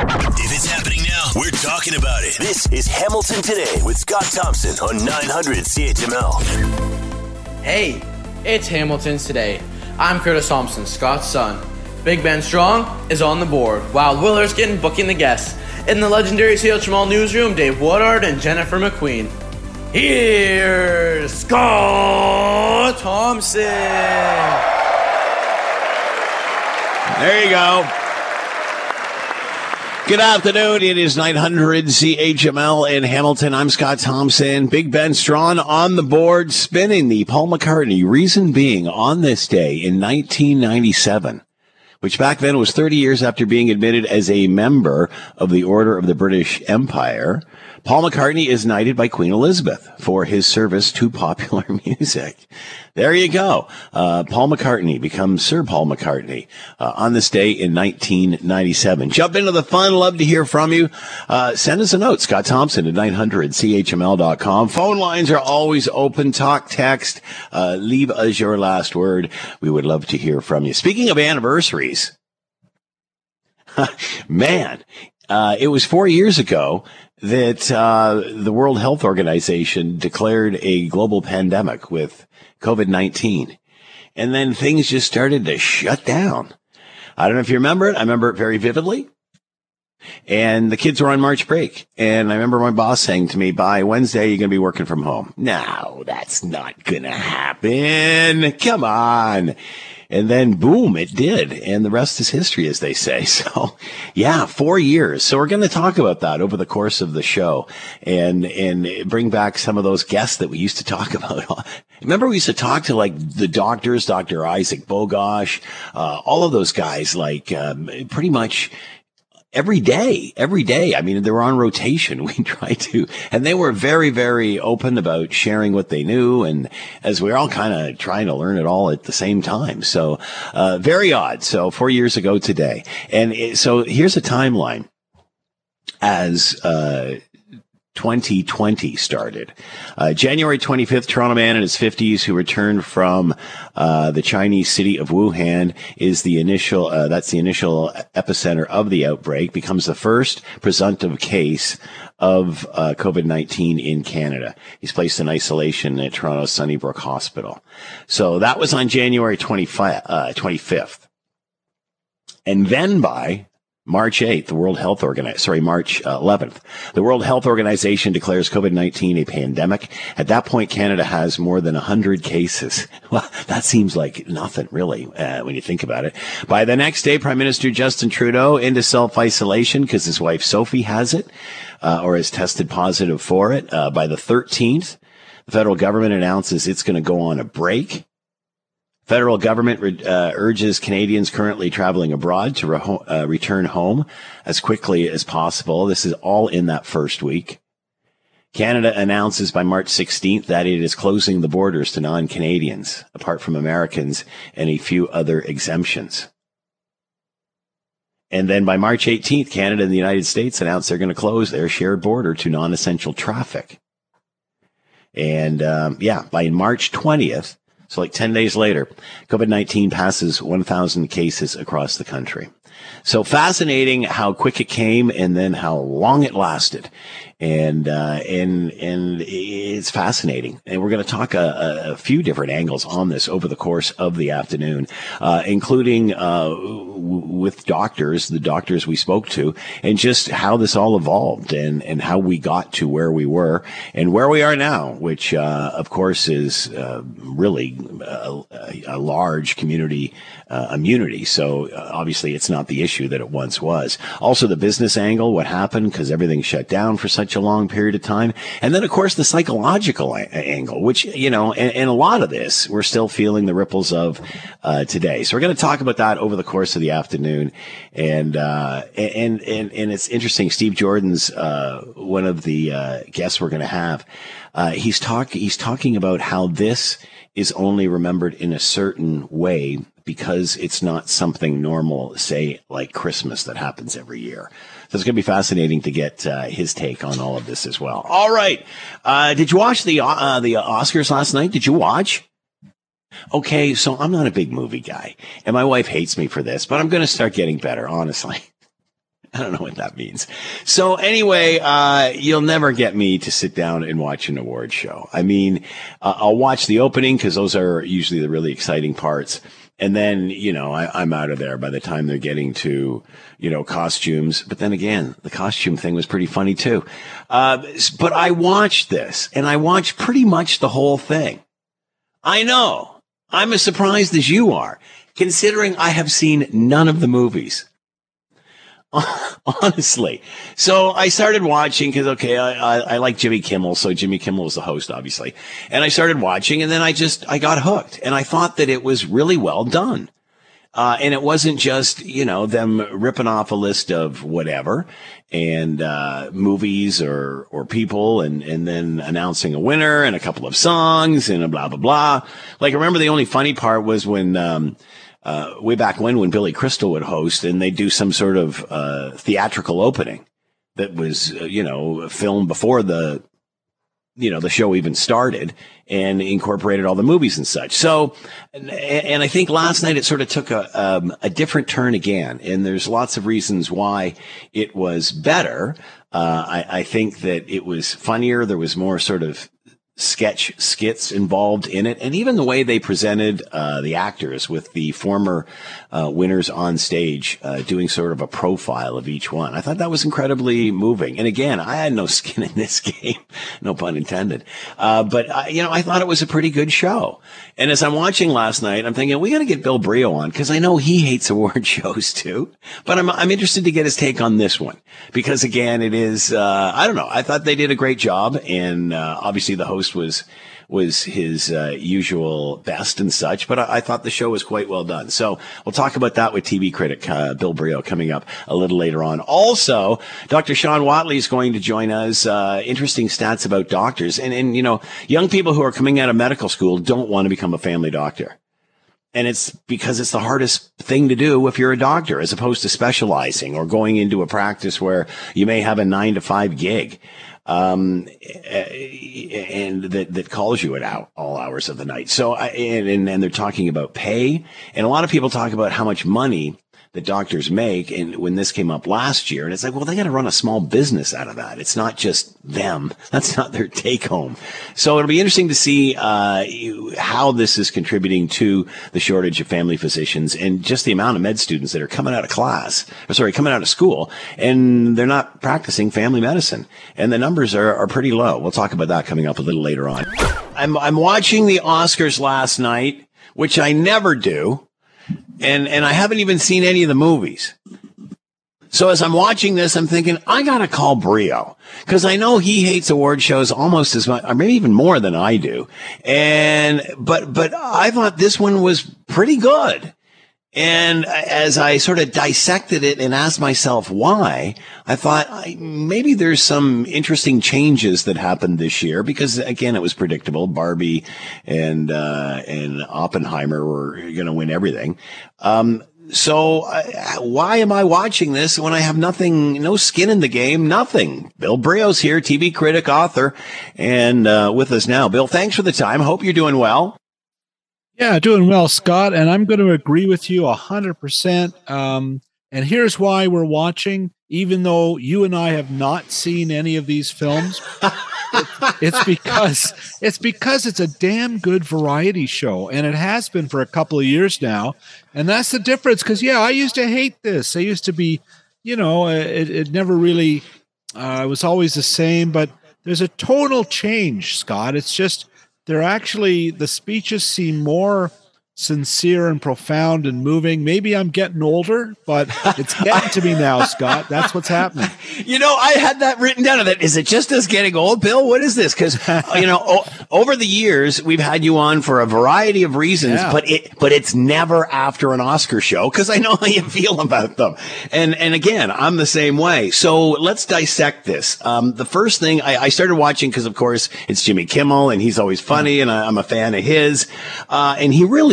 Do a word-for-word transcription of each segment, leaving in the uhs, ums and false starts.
If it's happening now, we're talking about it. This is Hamilton Today with Scott Thompson on nine hundred C H M L. Hey, it's Hamilton's Today. I'm Curtis Thompson, Scott's son. Big Ben Strong is on the board, while Will Erskine booking the guests. In the legendary C H M L newsroom, Dave Woodard and Jennifer McQueen. Here's Scott Thompson. There you go. Good afternoon. It is nine hundred C H M L in Hamilton. I'm Scott Thompson. Big Ben Strawn on the board, spinning the Paul McCartney. Reason being, on this day in nineteen ninety-seven, which back then was thirty years after being admitted as a member of the Order of the British Empire, Paul McCartney is knighted by Queen Elizabeth for his service to popular music. There you go. Uh, Paul McCartney becomes Sir Paul McCartney uh, on this day in nineteen ninety-seven. Jump into the fun. Love to hear from you. Uh, send us a note, Scott Thompson at nine hundred C H M L dot com. Phone lines are always open. Talk, text. Uh, leave us your last word. We would love to hear from you. Speaking of anniversaries, man, uh, it was four years ago that uh, the World Health Organization declared a global pandemic with COVID nineteen. And then things just started to shut down. I don't know if you remember it. I remember it very vividly. And the kids were on March break. And I remember my boss saying to me, by Wednesday, you're going to be working from home. No, that's not going to happen. Come on. And then, boom, it did. And the rest is history, as they say. So, yeah, four years. So we're going to talk about that over the course of the show and and bring back some of those guests that we used to talk about. Remember, we used to talk to, like, the doctors, Doctor Isaac Bogosh, uh, all of those guys, like, um, pretty much every day, every day. I mean, they were on rotation. We tried to, and they were very, very open about sharing what they knew. And as we we're all kind of trying to learn it all at the same time. So, uh, very odd. So four years ago today. And it, so here's a timeline as, uh, twenty twenty started. Uh, January twenty-fifth, Toronto man in his fifties who returned from uh, the Chinese city of Wuhan is the initial, uh, that's the initial epicenter of the outbreak, becomes the first presumptive case of uh, COVID nineteen in Canada. He's placed in isolation at Toronto's Sunnybrook Hospital. So that was on January twenty-fifth. And then by March eighth, the World Health Organization, sorry, March eleventh, the World Health Organization declares COVID nineteen a pandemic. At that point, Canada has more than one hundred cases. Well, that seems like nothing, really, uh, when you think about it. By the next day, Prime Minister Justin Trudeau into self-isolation because his wife Sophie has it, uh, or has tested positive for it. Uh, by the thirteenth, the federal government announces it's going to go on a break. Federal government uh, urges Canadians currently traveling abroad to re- uh, return home as quickly as possible. This is all in that first week. Canada announces by March sixteenth that it is closing the borders to non-Canadians, apart from Americans and a few other exemptions. And then by March eighteenth, Canada and the United States announced they're going to close their shared border to non-essential traffic. And, um, yeah, by March twentieth, so like ten days later, COVID nineteen passes one thousand cases across the country. So fascinating how quick it came and then how long it lasted. And, uh, and, and it's fascinating. And we're going to talk a, a few different angles on this over the course of the afternoon, uh, including, uh, w- with doctors, the doctors we spoke to, and just how this all evolved and, and how we got to where we were and where we are now, which, uh, of course is, uh, really a, a large community, uh, immunity. So uh, obviously it's not the issue that it once was. Also the business angle, what happened because everything shut down for such a long period of time. And then, of course, the psychological a- angle, which, you know, and, and a lot of this, we're still feeling the ripples of uh, today. So we're going to talk about that over the course of the afternoon. And, uh, and, and, and it's interesting. Steve Jordan's uh, one of the uh, guests we're going to have. Uh, he's talk, he's talking about how this is only remembered in a certain way because it's not something normal, say, like Christmas that happens every year. So it's going to be fascinating to get uh, his take on all of this as well. All right. Uh, did you watch the uh, the Oscars last night? Did you watch? Okay, so I'm not a big movie guy, and my wife hates me for this, but I'm going to start getting better, honestly. I don't know what that means. So anyway, uh, you'll never get me to sit down and watch an award show. I mean, uh, I'll watch the opening because those are usually the really exciting parts. And then, you know, I, I'm out of there by the time they're getting to, you know, costumes. But then again, the costume thing was pretty funny too. Uh, but I watched this and I watched pretty much the whole thing. I know. I'm as surprised as you are, considering I have seen none of the movies. Honestly. So I started watching because, okay, I, I, I like Jimmy Kimmel. So Jimmy Kimmel was the host, obviously. And I started watching and then I just, I got hooked and I thought that it was really well done. Uh, and it wasn't just, you know, them ripping off a list of whatever and, uh, movies or, or people and, and then announcing a winner and a couple of songs and a blah, blah, blah. Like, I remember the only funny part was when, um, Uh, way back when, when Billy Crystal would host and they'd do some sort of, uh, theatrical opening that was, uh, you know, filmed before the, you know, the show even started and incorporated all the movies and such. So, and, and I think last night it sort of took a, um, a different turn again. And there's lots of reasons why it was better. Uh, I, I think that it was funnier. There was more sort of sketch skits involved in it, and even the way they presented uh the actors with the former uh winners on stage uh doing sort of a profile of each one. I thought that was incredibly moving. And again, I had no skin in this game, no pun intended, uh but I, you know I thought it was a pretty good show. And as I'm watching last night, I'm thinking we got to get Bill Brio on because I know he hates award shows too, but I'm I'm interested to get his take on this one because again it is uh I don't know, I thought they did a great job, and uh obviously the host was was his uh, usual best and such, but I, I thought the show was quite well done. So we'll talk about that with T V critic uh, Bill Brio coming up a little later on. Also, Doctor Sean Watley is going to join us. Uh, interesting stats about doctors. And, and, you know, young people who are coming out of medical school don't want to become a family doctor. And it's because it's the hardest thing to do if you're a doctor, as opposed to specializing or going into a practice where you may have a nine to five gig. Um, and that, that calls you at out all hours of the night. So, I, and, and they're talking about pay, and a lot of people talk about how much money that doctors make. And when this came up last year, and it's like, well, they got to run a small business out of that. It's not just them. That's not their take home. So it'll be interesting to see, uh, how this is contributing to the shortage of family physicians and just the amount of med students that are coming out of class, or sorry, coming out of school, and they're not practicing family medicine. And the numbers are, are pretty low. We'll talk about that coming up a little later on. I'm, I'm watching the Oscars last night, which I never do. And, and I haven't even seen any of the movies. So as I'm watching this, I'm thinking, I got to call Brio because I know he hates award shows almost as much, or maybe even more than I do. And, but, but I thought this one was pretty good. And as I sort of dissected it and asked myself why, I thought I, maybe there's some interesting changes that happened this year because, again, it was predictable. Barbie and uh, and Oppenheimer were going to win everything. Um, so I, why am I watching this when I have nothing, no skin in the game, nothing? Bill Brio's here, T V critic, author, and uh, with us now. Bill, thanks for the time. Hope you're doing well. Yeah, doing well, Scott, and I'm going to agree with you one hundred percent. Um, and here's why we're watching, even though you and I have not seen any of these films. it's, it's because it's because it's a damn good variety show, and it has been for a couple of years now. And that's the difference, because, yeah, I used to hate this. I used to be, you know, it, it never really uh, – it was always the same, but there's a tonal change, Scott. It's just – they're actually, the speeches seem more sincere and profound and moving. Maybe I'm getting older, but it's getting to me now, Scott. That's what's happening. You know, I had that written down. That is it just us getting old, Bill? What is this? Because, you know, o- over the years, we've had you on for a variety of reasons, yeah. but it, but it's never after an Oscar show because I know how you feel about them. And, and again, I'm the same way. So let's dissect this. Um, the first thing I, I started watching because, of course, it's Jimmy Kimmel and he's always funny and I, I'm a fan of his. Uh, and he really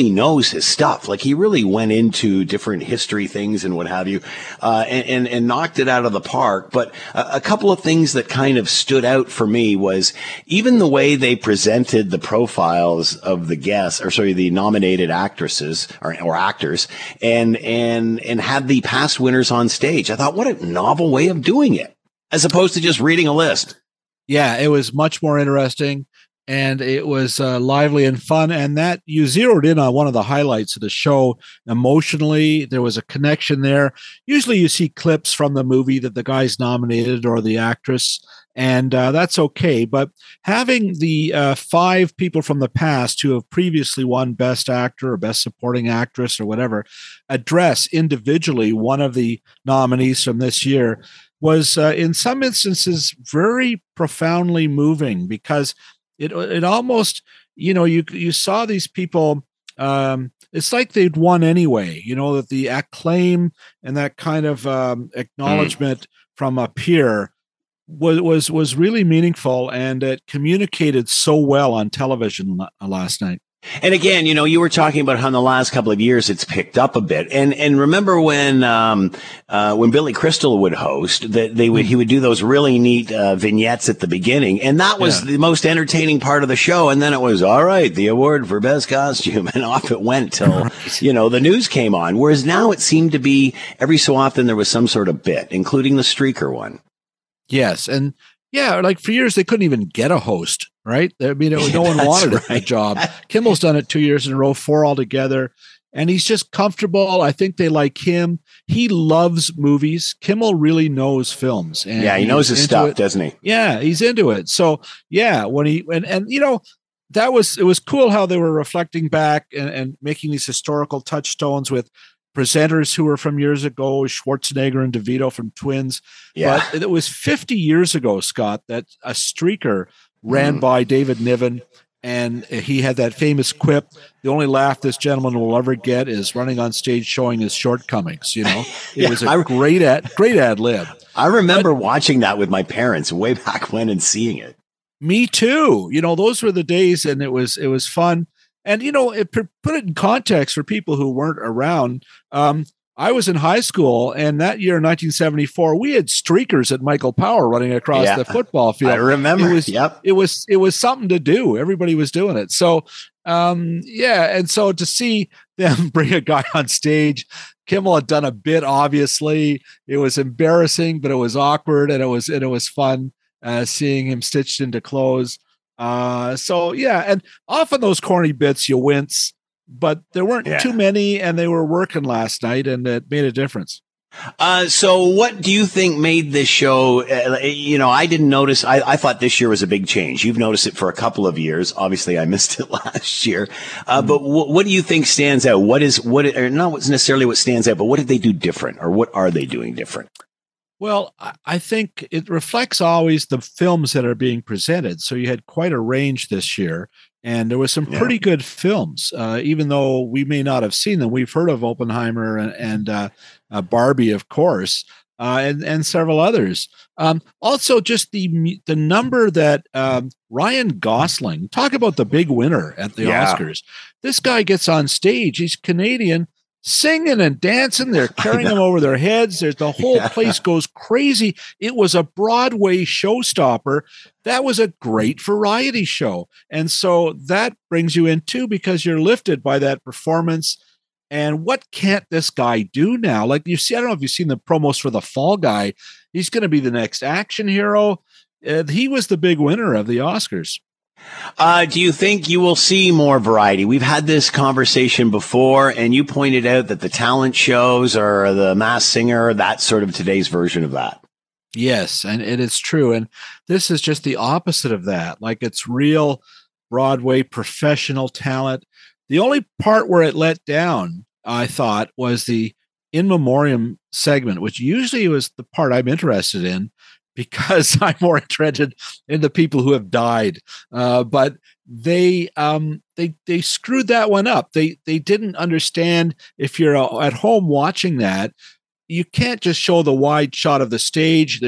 really knows his stuff. Like he really went into different history things and what have you, uh, and, and, and knocked it out of the park. But a, a couple of things that kind of stood out for me was even the way they presented the profiles of the guests, or sorry, the nominated actresses or, or actors, and, and, and had the past winners on stage. I thought, what a novel way of doing it, as opposed to just reading a list. Yeah, it was much more interesting, and it was uh, lively and fun. And that you zeroed in on one of the highlights of the show. Emotionally, there was a connection there. Usually you see clips from the movie that the guy's nominated or the actress, and uh, that's okay. But having the uh, five people from the past who have previously won Best Actor or Best Supporting Actress or whatever address individually one of the nominees from this year was uh, in some instances very profoundly moving, because it it almost, you know, you you saw these people, um, it's like they'd won anyway, you know, that the acclaim and that kind of um, acknowledgement mm. from a peer was, was, was really meaningful, and it communicated so well on television last night. And again, you know, you were talking about how in the last couple of years it's picked up a bit. And and remember when um uh when Billy Crystal would host, that they would he would do those really neat uh, vignettes at the beginning, and that was yeah. the most entertaining part of the show. And then it was, all right, the award for best costume, and off it went till right. you know the news came on. Whereas now it seemed to be every so often there was some sort of bit, including the streaker one. Yes, and yeah, like for years they couldn't even get a host, right? I mean, it, no one wanted right. the job. Kimmel's done it two years in a row, four altogether, and he's just comfortable. I think they like him. He loves movies. Kimmel really knows films. And yeah, he knows his stuff, it. doesn't he? Yeah, he's into it. So yeah, when he and and you know, that was it was cool how they were reflecting back and, and making these historical touchstones with presenters who were from years ago, Schwarzenegger and DeVito from Twins. Yeah. But it was fifty years ago, Scott, that a streaker ran mm. by David Niven, and he had that famous quip, the only laugh this gentleman will ever get is running on stage showing his shortcomings. You know, it yeah, was a I, great ad, great ad lib. I remember but, watching that with my parents way back when and seeing it. Me too. You know, those were the days, and it was, it was fun. And, you know, it, put it in context for people who weren't around. Um, I was in high school, and that year, nineteen seventy-four, we had streakers at Michael Power running across yeah, the football field. I remember. It was, yep. it was, it was something to do. Everybody was doing it. So, um, yeah. And so to see them bring a guy on stage, Kimmel had done a bit, obviously. It was embarrassing, but it was awkward, and it was, and it was fun uh, seeing him stitched into clothes. Uh, so yeah, and often those corny bits you wince, but there weren't yeah. too many, and they were working last night, and it made a difference. Uh, so what do you think made this show, uh, you know, I didn't notice, I, I thought this year was a big change. You've noticed it for a couple of years. Obviously I missed it last year. Uh, mm-hmm. but w- what do you think stands out? What is, what, or not necessarily what stands out, but what did they do different, or what are they doing different? Well, I think it reflects always the films that are being presented. So you had quite a range this year, and there was some yeah. pretty good films, uh, even though we may not have seen them. We've heard of Oppenheimer and, and uh, uh, Barbie, of course, uh, and, and several others. Um, also, just the the number that um, Ryan Gosling, talk about the big winner at the yeah. Oscars. This guy gets on stage. He's Canadian. Singing and dancing, they're carrying them over their heads. There's the whole yeah. place goes crazy. It was a Broadway showstopper. That was a great variety show. And so that brings you in too, because you're lifted by that performance. And what can't this guy do now? Like you see, I don't know if you've seen the promos for the Fall Guy. He's going to be the next action hero. Uh, he was the big winner of the Oscars. Uh, do you think you will see more variety? We've had this conversation before, and you pointed out that the talent shows or the Masked Singer, that's sort of today's version of that. Yes, and it is true. And this is just the opposite of that. Like, it's real Broadway professional talent. The only part where it let down, I thought, was the in memoriam segment, which usually was the part I'm interested in, because I'm more interested in the people who have died. Uh, but they um, they they screwed that one up. They they didn't understand, if you're at home watching that, you can't just show the wide shot of the stage. There's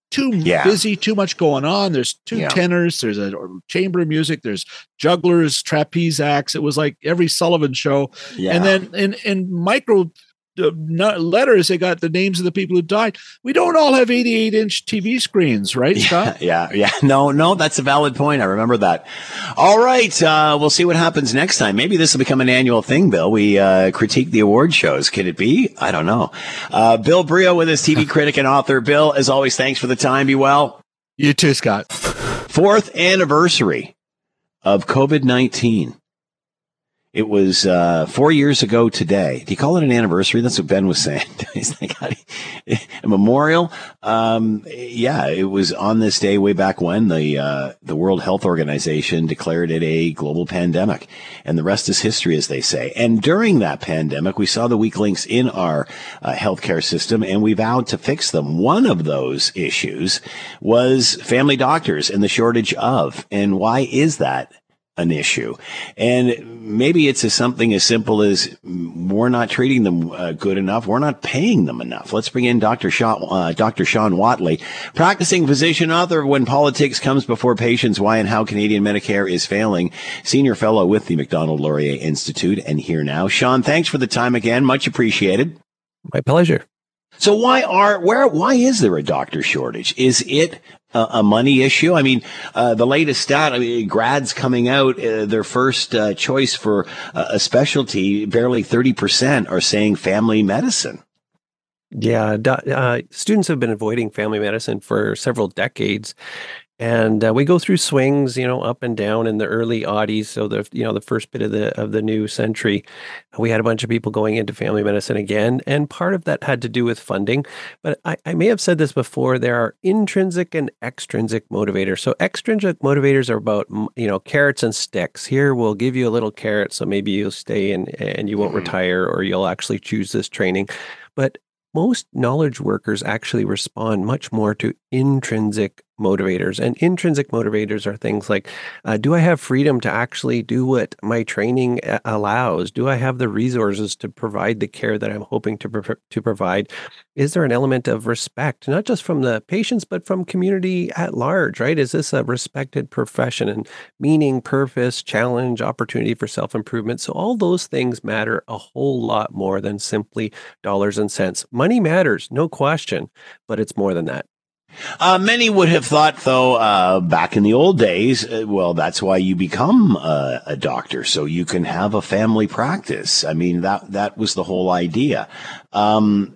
too Yeah. busy, too much going on. There's two Yeah. tenors, there's a chamber music, there's jugglers, trapeze acts. It was like every Sullivan show. Yeah. And then in, in micro uh, letters, they got the names of the people who died. We don't all have eighty-eight inch T V screens, right, Scott? Yeah, yeah. No, no, that's a valid point. I remember that. All right. Uh, we'll see what happens next time. Maybe this will become an annual thing, Bill. We uh, critique the award shows. Could it be? I don't know. Uh, Bill Brio with us, T V critic and author. Bill, as always, thanks for the time. Be well. You too, Scott. Fourth anniversary of COVID nineteen. It was uh, four years ago today. Do you call it an anniversary? That's what Ben was saying. He's like, a memorial? Um, yeah, it was on this day way back when the uh, the World Health Organization declared it a global pandemic. And the rest is history, as they say. And during that pandemic, we saw the weak links in our uh, healthcare system, and we vowed to fix them. One of those issues was family doctors and the shortage of. And why is that an issue? And maybe it's as something as simple as we're not treating them uh, good enough. We're not paying them enough. Let's bring in Doctor Sean, uh, Doctor Sean Watley, practicing physician, author of When Politics Comes Before Patients, Why and How Canadian Medicare is Failing, senior fellow with the Macdonald-Laurier Institute, and here now. Sean, thanks for the time again. Much appreciated. My pleasure. So why are, where, why is there a doctor shortage? Is it a, a money issue? I mean, uh, the latest stat, I mean, grads coming out, uh, their first uh, choice for uh, a specialty, barely thirty percent are saying family medicine. Yeah, do, uh, students have been avoiding family medicine for several decades. And uh, we go through swings, you know, up and down in the early aughties. So the, you know, the first bit of the of the new century, we had a bunch of people going into family medicine again. And part of that had to do with funding. But I, I may have said this before, there are intrinsic and extrinsic motivators. So extrinsic motivators are about, you know, carrots and sticks. Here, we'll give you a little carrot, so maybe you'll stay and, and you won't mm-hmm. retire, or you'll actually choose this training. But most knowledge workers actually respond much more to intrinsic motivators. And intrinsic motivators are things like, uh, do I have freedom to actually do what my training a- allows? Do I have the resources to provide the care that I'm hoping to pro- to provide? Is there an element of respect, not just from the patients, but from community at large, right? Is this a respected profession? And meaning, purpose, challenge, opportunity for self-improvement. So all those things matter a whole lot more than simply dollars and cents. Money matters, no question, but it's more than that. Uh, many would have thought, though, uh, back in the old days, uh, well, that's why you become uh, a doctor, so you can have a family practice. I mean, that that was the whole idea. Um,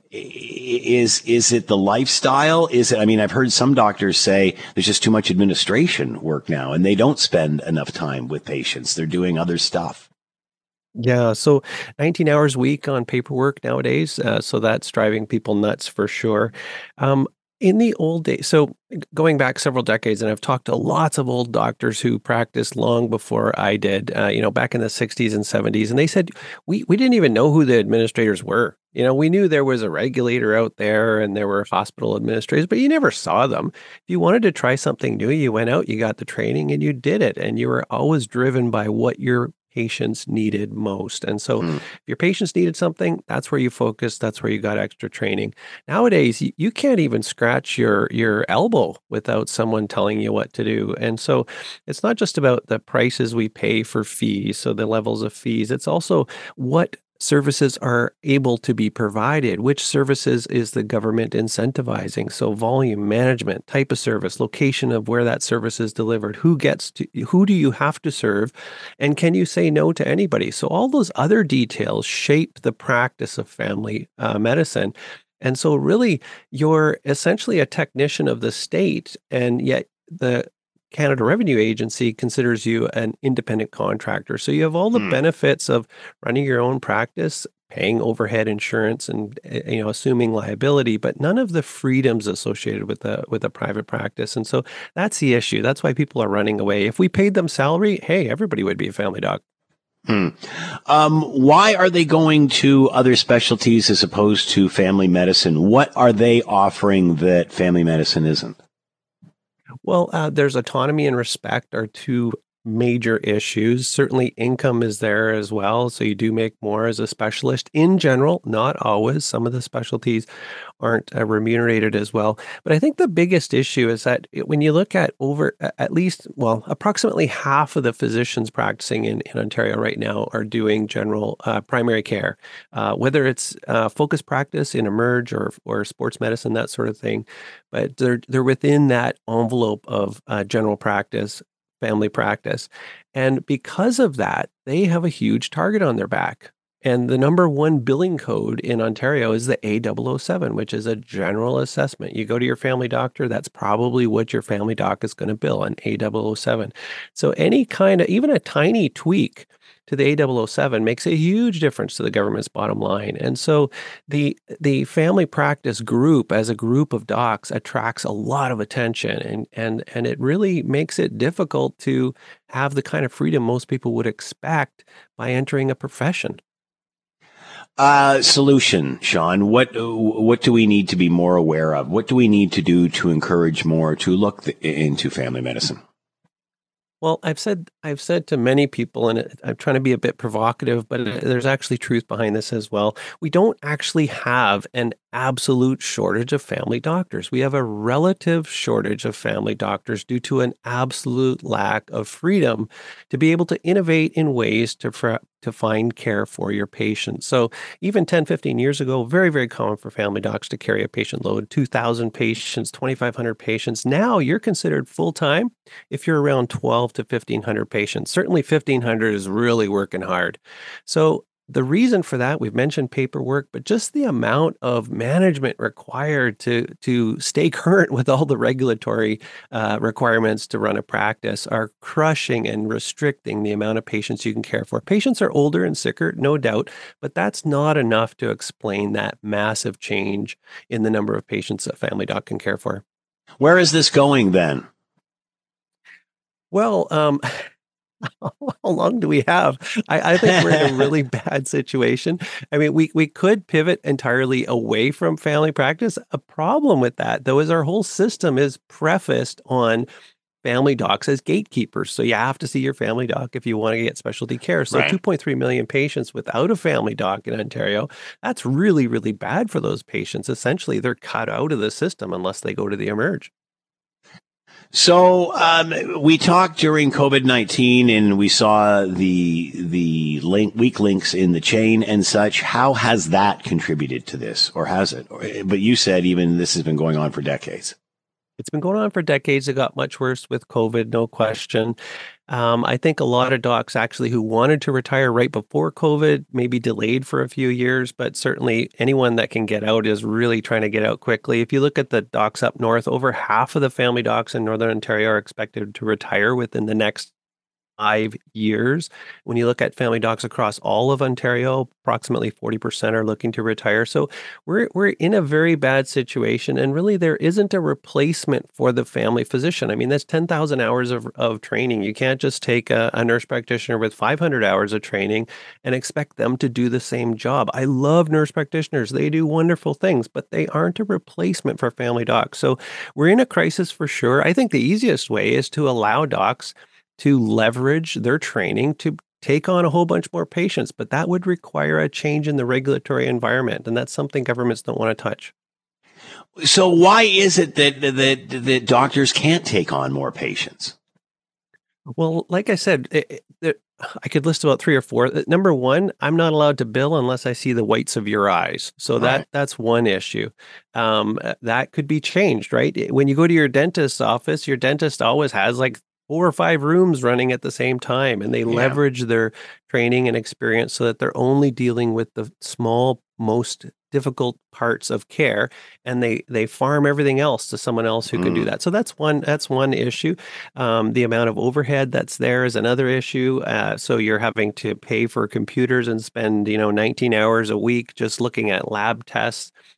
is is it the lifestyle? Is it? I mean, I've heard some doctors say there's just too much administration work now, and they don't spend enough time with patients. They're doing other stuff. Yeah, so nineteen hours a week on paperwork nowadays, uh, so that's driving people nuts for sure. Um, In the old days, so going back several decades, and I've talked to lots of old doctors who practiced long before I did, uh, you know, back in the sixties and seventies, and they said, we, we didn't even know who the administrators were. You know, we knew there was a regulator out there and there were hospital administrators, but you never saw them. If you wanted to try something new, you went out, you got the training, and you did it, and you were always driven by what your patients needed most. And so mm. if your patients needed something, that's where you focused. That's where you got extra training. Nowadays, you, you can't even scratch your, your elbow without someone telling you what to do. And so it's not just about the prices we pay for fees, so the levels of fees. It's also what services are able to be provided, which services is the government incentivizing. So volume, management, type of service, location of where that service is delivered, who gets to, who do you have to serve, and can you say no to anybody? So all those other details shape the practice of family uh, medicine. And so really, you're essentially a technician of the state, and yet the Canada Revenue Agency considers you an independent contractor. So you have all the mm. benefits of running your own practice, paying overhead insurance, and you know assuming liability, but none of the freedoms associated with a with a private practice. And so that's the issue. That's why people are running away. If we paid them salary, hey, everybody would be a family doc. Hmm. Um, why are they going to other specialties as opposed to family medicine? What are they offering that family medicine isn't? Well, uh, there's autonomy and respect are two major issues. Certainly income is there as well. So you do make more as a specialist in general, not always. Some of the specialties aren't uh, remunerated as well. But I think the biggest issue is that it- when you look at over a- at least, well, approximately half of the physicians practicing in, in Ontario right now are doing general uh, primary care, uh, whether it's uh, focus practice in Emerge or, or sports medicine, that sort of thing. But they're, they're within that envelope of uh, general practice, family practice. And because of that, they have a huge target on their back. And the number one billing code in Ontario is the A double oh seven, which is a general assessment. You go to your family doctor, that's probably what your family doc is going to bill, an A double oh seven. So any kind of, even a tiny tweak to the A double oh seven makes a huge difference to the government's bottom line. And so the the family practice group as a group of docs attracts a lot of attention, and and and it really makes it difficult to have the kind of freedom most people would expect by entering a profession. Uh, solution, Sean. What what do we need to be more aware of? What do we need to do to encourage more to look th- into family medicine? Well, I've said I've said to many people, and it, I'm trying to be a bit provocative, but it, there's actually truth behind this as well. We don't actually have an absolute shortage of family doctors. We have a relative shortage of family doctors due to an absolute lack of freedom to be able to innovate in ways to fr- to find care for your patients. So even ten, fifteen years ago, very, very common for family docs to carry a patient load, two thousand patients, twenty-five hundred patients. Now you're considered full-time if you're around twelve to fifteen hundred patients. Certainly fifteen hundred is really working hard. So the reason for that, we've mentioned paperwork, but just the amount of management required to to stay current with all the regulatory uh, requirements to run a practice are crushing and restricting the amount of patients you can care for. Patients are older and sicker, no doubt, but that's not enough to explain that massive change in the number of patients a family doc can care for. Where is this going then? Well, um, how long do we have? I, I think we're in a really bad situation. I mean, we, we could pivot entirely away from family practice. A problem with that, though, is our whole system is prefaced on family docs as gatekeepers. So you have to see your family doc if you want to get specialty care. So Right. two point three million patients without a family doc in Ontario, that's really, really bad for those patients. Essentially, they're cut out of the system unless they go to the Emerge. So um, we talked during COVID nineteen, and we saw the the link, weak links in the chain and such. How has that contributed to this, or has it? But you said even this has been going on for decades. It's been going on for decades. It got much worse with COVID, no question. Um, I think a lot of docs actually who wanted to retire right before COVID maybe delayed for a few years, but certainly anyone that can get out is really trying to get out quickly. If you look at the docs up north, over half of the family docs in Northern Ontario are expected to retire within the next five years. When you look at family docs across all of Ontario, approximately forty percent are looking to retire. So we're we're in a very bad situation, and really there isn't a replacement for the family physician. I mean, that's ten thousand hours of, of training. You can't just take a, a nurse practitioner with five hundred hours of training and expect them to do the same job. I love nurse practitioners. They do wonderful things, but they aren't a replacement for family docs. So we're in a crisis for sure. I think the easiest way is to allow docs to leverage their training to take on a whole bunch more patients, but that would require a change in the regulatory environment, and that's something governments don't want to touch. So why is it that that that doctors can't take on more patients? Well, like I said, it, it, I could list about three or four. Number one, I'm not allowed to bill unless I see the whites of your eyes. So that Right. that's one issue. Um, that could be changed, right? When you go to your dentist's office, your dentist always has like four or five rooms running at the same time, and they Yeah. leverage their training and experience so that they're only dealing with the small, most difficult parts of care, and they they farm everything else to someone else who can do Mm. that. So that's one that's one issue. Um, the amount of overhead that's there is another issue. Uh, so you're having to pay for computers and spend you know nineteen hours a week just looking at lab tests.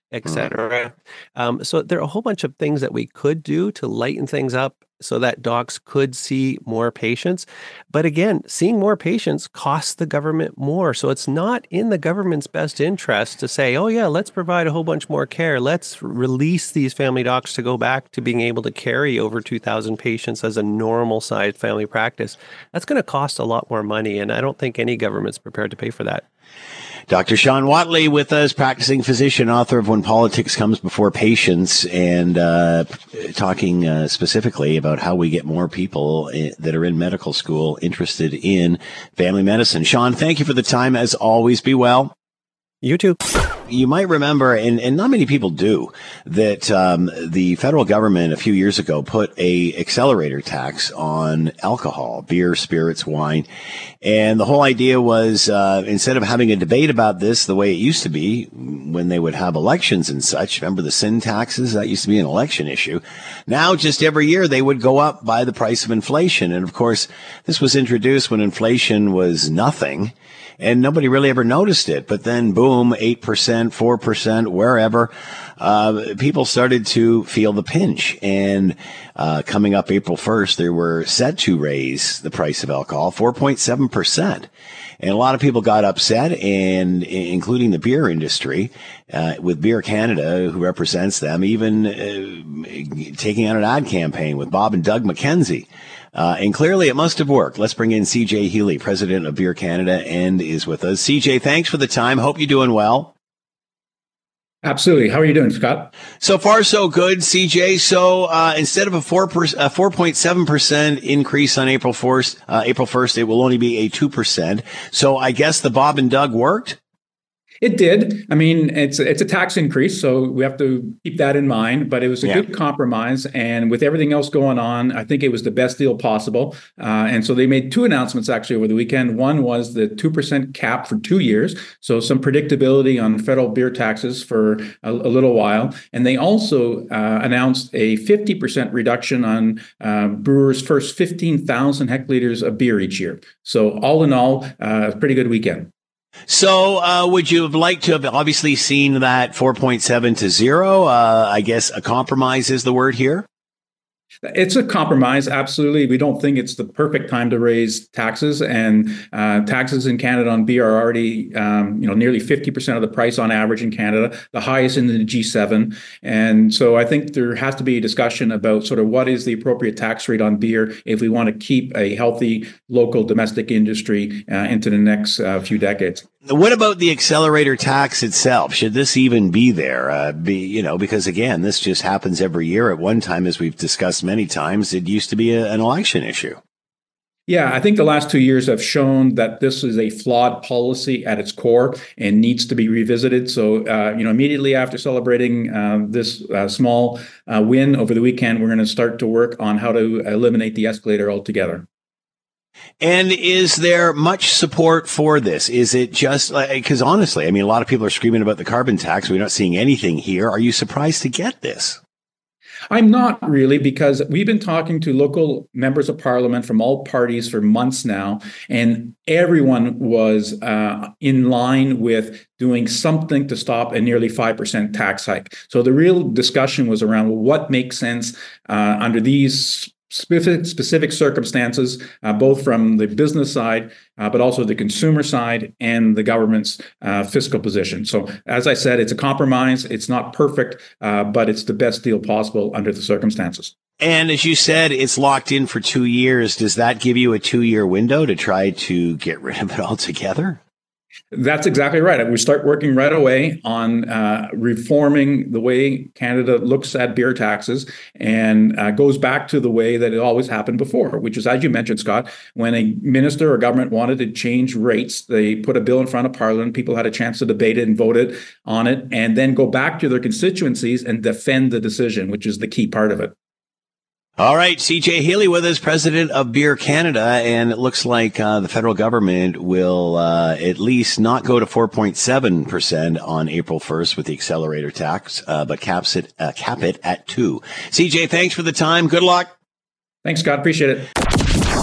et cetera. Mm-hmm. Um, so there are a whole bunch of things that we could do to lighten things up so that docs could see more patients. But again, seeing more patients costs the government more. So it's not in the government's best interest to say, oh yeah, let's provide a whole bunch more care. Let's release these family docs to go back to being able to carry over two thousand patients as a normal sized family practice. That's going to cost a lot more money. And I don't think any government's prepared to pay for that. Doctor Sean Whatley with us, practicing physician, author of When Politics Comes Before Patients, and uh, talking uh, specifically about how we get more people that are in medical school interested in family medicine. Sean, thank you for the time. As always, be well. You too. You might remember, and, and not many people do, that um, the federal government a few years ago put a accelerator tax on alcohol, beer, spirits, wine. And the whole idea was uh, instead of having a debate about this the way it used to be when they would have elections and such, remember the sin taxes? That used to be an election issue. Now, just every year, they would go up by the price of inflation. And of course, this was introduced when inflation was nothing. And nobody really ever noticed it. But then, boom, eight percent, four percent, wherever, uh, people started to feel the pinch. And uh, coming up April first, they were set to raise the price of alcohol four point seven percent. And a lot of people got upset, and including the beer industry, uh, with Beer Canada, who represents them, even uh, taking out an ad campaign with Bob and Doug McKenzie. Uh, and clearly it must have worked. Let's bring in C J Healy, president of Beer Canada, and is with us. C J, thanks for the time. Hope you're doing well. Absolutely. How are you doing, Scott? So far, so good, C J. So uh, instead of a four a four point seven percent increase on April first, uh, April first, it will only be a two percent. So I guess the Bob and Doug worked? It did. I mean, it's it's a tax increase, so we have to keep that in mind. But it was a yeah. good compromise, and with everything else going on, I think it was the best deal possible. Uh, and so they made two announcements actually over the weekend. One was the two percent cap for two years, so some predictability on federal beer taxes for a, a little while. And they also uh, announced a fifty percent reduction on uh, brewers' first fifteen thousand hectoliters of beer each year. So all in all, uh, a pretty good weekend. So uh, would you have liked to have obviously seen that four point seven to zero? Uh, I guess a compromise is the word here. It's a compromise. Absolutely. We don't think it's the perfect time to raise taxes, and uh, taxes in Canada on beer are already, um, you know, nearly fifty percent of the price on average in Canada, the highest in the G seven. And so I think there has to be a discussion about sort of what is the appropriate tax rate on beer if we want to keep a healthy local domestic industry uh, into the next uh, few decades. What about the accelerator tax itself? Should this even be there? Uh, be, you know, because again, this just happens every year. At one time, as we've discussed many times, it used to be a, an election issue. Yeah, I think the last two years have shown that this is a flawed policy at its core and needs to be revisited. So, uh, you know, immediately after celebrating uh, this uh, small uh, win over the weekend, we're going to start to work on how to eliminate the escalator altogether. And is there much support for this? Is it just like, because honestly, I mean, a lot of people are screaming about the carbon tax. We're not seeing anything here. Are you surprised to get this? I'm not really, because we've been talking to local members of parliament from all parties for months now, and everyone was uh, in line with doing something to stop a nearly five percent tax hike. So the real discussion was around what makes sense uh, under these Specific, specific circumstances, uh, both from the business side, uh, but also the consumer side and the government's uh, fiscal position. So, as I said, it's a compromise. It's not perfect, uh, but it's the best deal possible under the circumstances. And as you said, it's locked in for two years. Does that give you a two-year window to try to get rid of it altogether? That's exactly right. We start working right away on uh, reforming the way Canada looks at beer taxes, and uh, goes back to the way that it always happened before, which is, as you mentioned, Scott, when a minister or government wanted to change rates, they put a bill in front of Parliament, people had a chance to debate it and vote it on it, and then go back to their constituencies and defend the decision, which is the key part of it. All right, C J Healy with us, president of Beer Canada, and it looks like uh, the federal government will uh, at least not go to four point seven percent on April first with the accelerator tax, uh, but caps it, uh, cap it at two. C J, thanks for the time. Good luck. Thanks, Scott. Appreciate it. If Scott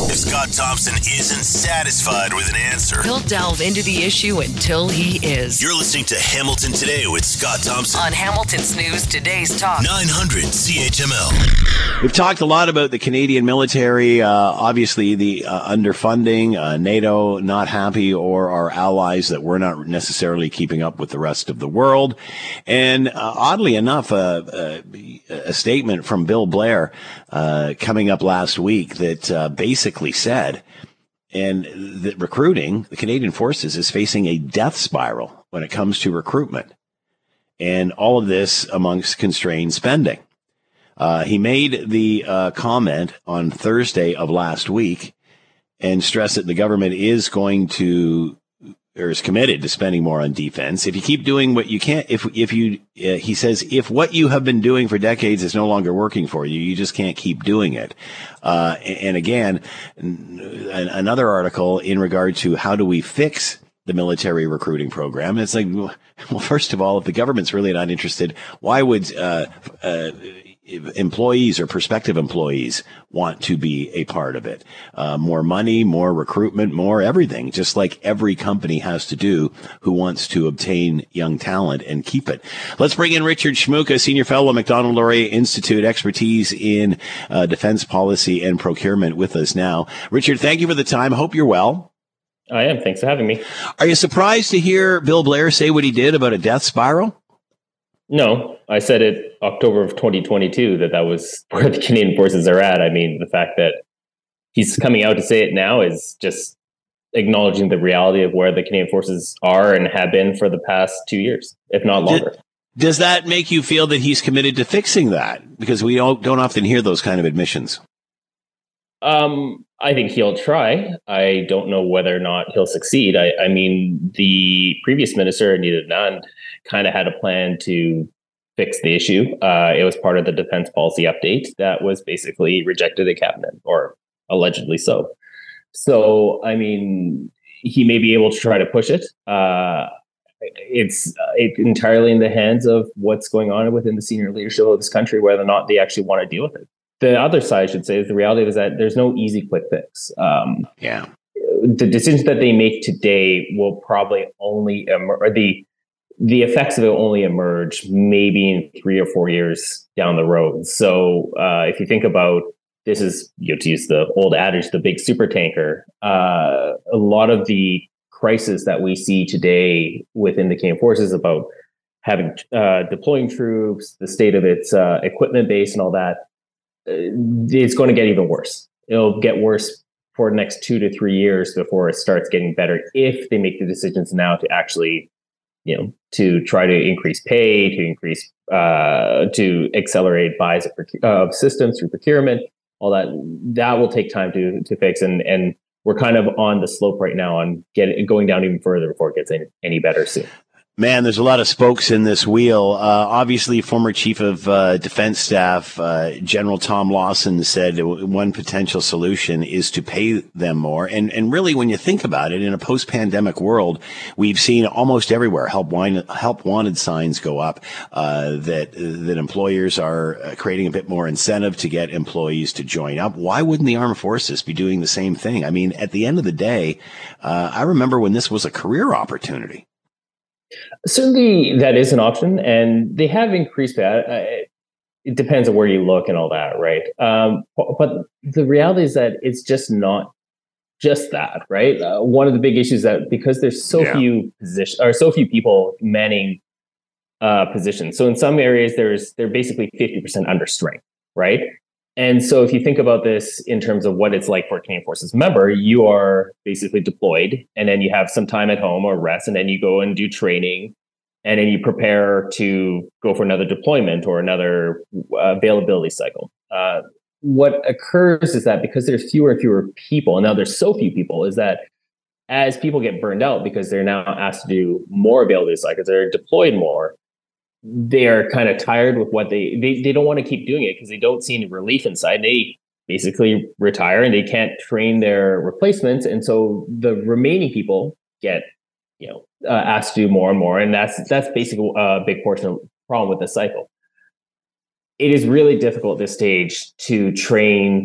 Scott Thompson isn't satisfied with an answer. He'll delve into the issue until he is. You're listening to Hamilton Today with Scott Thompson on Hamilton's News Today's Talk. nine hundred C H M L. We've talked a lot about the Canadian military, uh, obviously the uh, underfunding, uh, NATO not happy, or our allies that we're not necessarily keeping up with the rest of the world. And uh, oddly enough, uh, uh, a statement from Bill Blair uh, coming up last week that uh, basically said, and that recruiting, the Canadian Forces is facing a death spiral when it comes to recruitment. And all of this amongst constrained spending. Uh, he made the uh, comment on Thursday of last week and stressed that the government is going to, or is committed to spending more on defense. If you keep doing what you can't, if if you, uh, he says, if what you have been doing for decades is no longer working for you, you just can't keep doing it. Uh, and again, n- another article in regard to how do we fix the military recruiting program. It's like, well, first of all, if the government's really not interested, why would uh, uh, employees or prospective employees want to be a part of it? Uh, more money, more recruitment, more everything, just like every company has to do who wants to obtain young talent and keep it. Let's bring in Richard Shmuka, Senior Fellow at Macdonald-Laurier Institute, expertise in uh, defense policy and procurement, with us now. Richard, thank you for the time. Hope you're well. I am. Thanks for having me. Are you surprised to hear Bill Blair say what he did about a death spiral? No, I said it October of twenty twenty-two that that was where the Canadian Forces are at. I mean, the fact that he's coming out to say it now is just acknowledging the reality of where the Canadian Forces are and have been for the past two years, if not longer. Did, does that make you feel that he's committed to fixing that? Because we don't, don't often hear those kind of admissions. Um, I think he'll try. I don't know whether or not he'll succeed. I, I mean, the previous minister, Anita Anand, kind of had a plan to fix the issue. Uh, it was part of the defense policy update that was basically rejected at cabinet, or allegedly so. So, I mean, he may be able to try to push it. Uh, it's uh, it entirely in the hands of what's going on within the senior leadership of this country, whether or not they actually want to deal with it. The other side, I should say, is the reality is that there's no easy, quick fix. Um, yeah. The decisions that they make today will probably only emerge, or the the effects of it will only emerge maybe in three or four years down the road. So uh, if you think about, this is, you know, to use the old adage, the big super tanker, uh, a lot of the crisis that we see today within the Canadian Forces about having uh, deploying troops, the state of its uh, equipment base and all that, it's going to get even worse. It'll get worse for the next two to three years before it starts getting better, if they make the decisions now to actually, you know, to try to increase pay, to increase, uh, to accelerate buys of, uh, of systems through procurement, all that. That will take time to to fix, and and we're kind of on the slope right now on getting going down even further before it gets any, any better soon. Man, there's a lot of spokes in this wheel. Uh, obviously, former Chief of uh, Defense Staff, uh, General Tom Lawson, said one potential solution is to pay them more. And and really, when you think about it, in a post-pandemic world, we've seen almost everywhere help wanted, help wanted signs go up, uh, that that employers are creating a bit more incentive to get employees to join up. Why wouldn't the armed forces be doing the same thing? I mean, at the end of the day, uh, I remember when this was a career opportunity. Certainly, that is an option, and they have increased that. Uh, it depends on where you look and all that, right? Um, but the reality is that it's just not just that, right? Uh, one of the big issues that because there's so yeah. few positions or so few people manning uh, positions, so in some areas there's they're basically fifty percent under strength, right? And so if you think about this in terms of what it's like for a Canadian Forces member, you are basically deployed, and then you have some time at home or rest, and then you go and do training, and then you prepare to go for another deployment or another uh, availability cycle. Uh, what occurs is that because there's fewer and fewer people, and now there's so few people, is that as people get burned out because they're now asked to do more availability cycles, they're deployed more, they are kind of tired with what they, they, they don't want to keep doing it because they don't see any relief inside. They basically retire and they can't train their replacements. And so the remaining people get, you know, uh, asked to do more and more. And that's, that's basically a big portion of the problem with the cycle. It is really difficult at this stage to train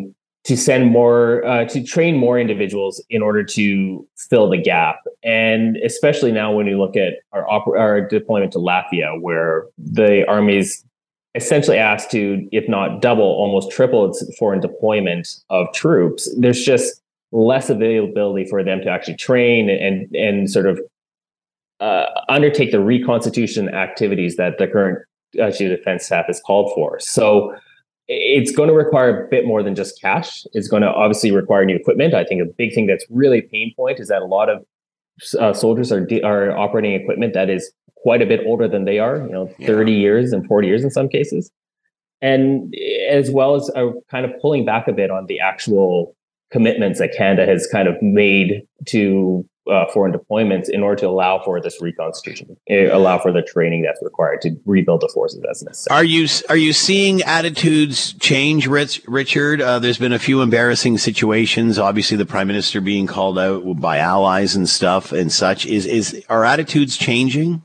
to send more, uh, to train more individuals in order to fill the gap. And especially now when you look at our, oper- our deployment to Latvia, where the Army's essentially asked to, if not double, almost triple its foreign deployment of troops, there's just less availability for them to actually train and, and sort of uh, undertake the reconstitution activities that the current uh, Chief of Defense Staff has called for. So it's going to require a bit more than just cash. It's going to obviously require new equipment. I think a big thing that's really a pain point is that a lot of uh, soldiers are de- are operating equipment that is quite a bit older than they are, you know, thirty yeah. years and forty years in some cases. And as well as uh, kind of pulling back a bit on the actual commitments that Canada has kind of made to uh, foreign deployments in order to allow for this reconstitution, allow for the training that's required to rebuild the forces as necessary. Are you are you seeing attitudes change, Rich, Richard? Uh, there's been a few embarrassing situations. Obviously, the Prime Minister being called out by allies and stuff and such. Is is are attitudes changing?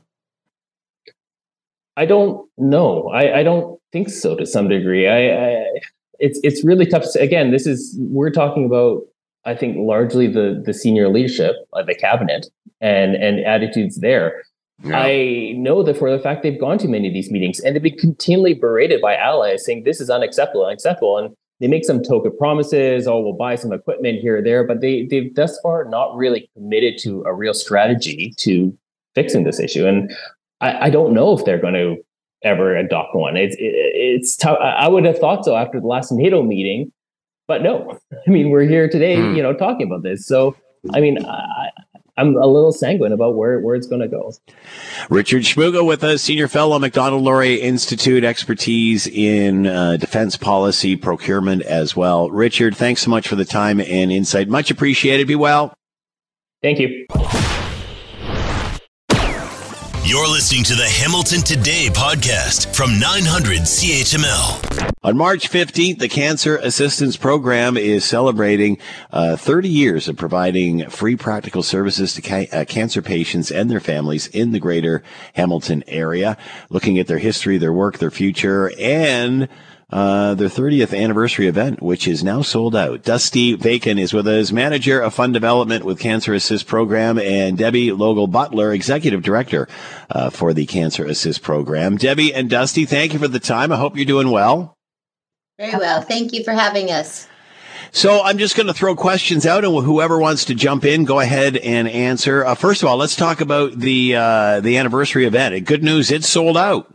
I don't know. I, I don't think so to some degree. I, I it's it's really tough to say. Again, this is we're talking about, I think, largely the the senior leadership of the cabinet and and attitudes there. Yeah. I know that for the fact they've gone to many of these meetings and they've been continually berated by allies saying this is unacceptable, unacceptable. And they make some token promises, oh, we'll buy some equipment here or there, but they they've thus far not really committed to a real strategy to fixing this issue. And I, I don't know if they're going to ever adopt one. It's it, it's tough. I would have thought so after the last NATO meeting, but no. I mean, we're here today, hmm. you know, talking about this. So, I mean, I, I'm a little sanguine about where, where it's going to go. Richard Shmuga with us, Senior Fellow, Macdonald-Laurier Institute, expertise in uh, defense policy, procurement as well. Richard, thanks so much for the time and insight. Much appreciated. Be well. Thank you. You're listening to the Hamilton Today podcast from nine hundred C H M L. On March fifteenth, the Cancer Assistance Program is celebrating uh, thirty years of providing free practical services to ca- uh, cancer patients and their families in the greater Hamilton area, looking at their history, their work, their future, and Uh, their thirtieth anniversary event, which is now sold out. Dusty Bacon is with us, Manager of Fund Development with Cancer Assist Program, and Debbie Logal-Butler, Executive Director uh, for the Cancer Assist Program. Debbie and Dusty, thank you for the time. I hope you're doing well. Very well. Thank you for having us. So I'm just going to throw questions out, and whoever wants to jump in, go ahead and answer. Uh, first of all, let's talk about the uh, the anniversary event. Good news, it's sold out.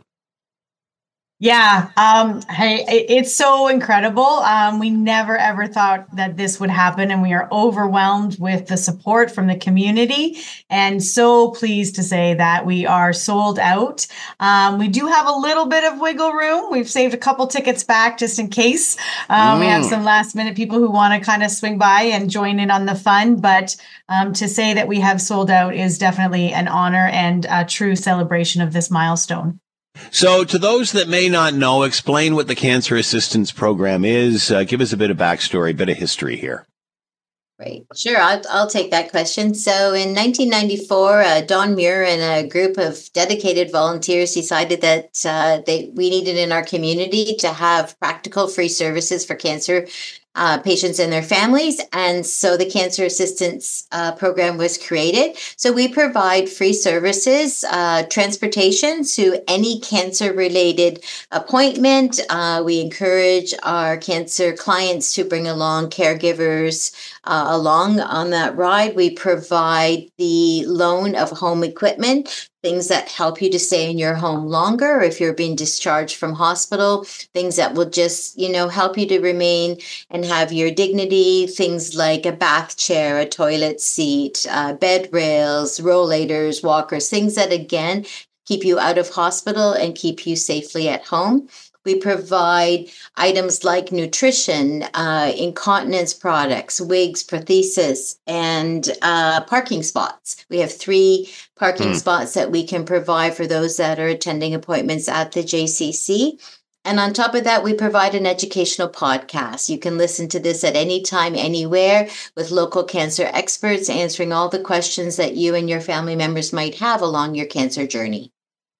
Yeah. Um, hey, it's so incredible. Um, we never, ever thought that this would happen, and we are overwhelmed with the support from the community, and so pleased to say that we are sold out. Um, we do have a little bit of wiggle room. We've saved a couple tickets back just in case. Um, mm. We have some last minute people who want to kind of swing by and join in on the fun, but um, to say that we have sold out is definitely an honor and a true celebration of this milestone. So to those that may not know, explain what the Cancer Assistance Program is. Uh, give us a bit of backstory, a bit of history here. Right. Sure. I'll, I'll take that question. So in nineteen ninety-four, uh, Don Muir and a group of dedicated volunteers decided that uh, they we needed in our community to have practical free services for cancer Uh, patients and their families. And so the Cancer Assistance uh, Program was created. So we provide free services, uh, transportation to any cancer-related appointment. Uh, we encourage our cancer clients to bring along caregivers uh, along on that ride. We provide the loan of home equipment, things that help you to stay in your home longer if you're being discharged from hospital, things that will just, you know, help you to remain and have your dignity, things like a bath chair, a toilet seat, uh, bed rails, rollators, walkers, things that, again, keep you out of hospital and keep you safely at home. We provide items like nutrition, uh, incontinence products, wigs, prosthesis, and uh, parking spots. We have three parking mm. spots that we can provide for those that are attending appointments at the J C C. And on top of that, we provide an educational podcast. You can listen to this at any time, anywhere, with local cancer experts answering all the questions that you and your family members might have along your cancer journey.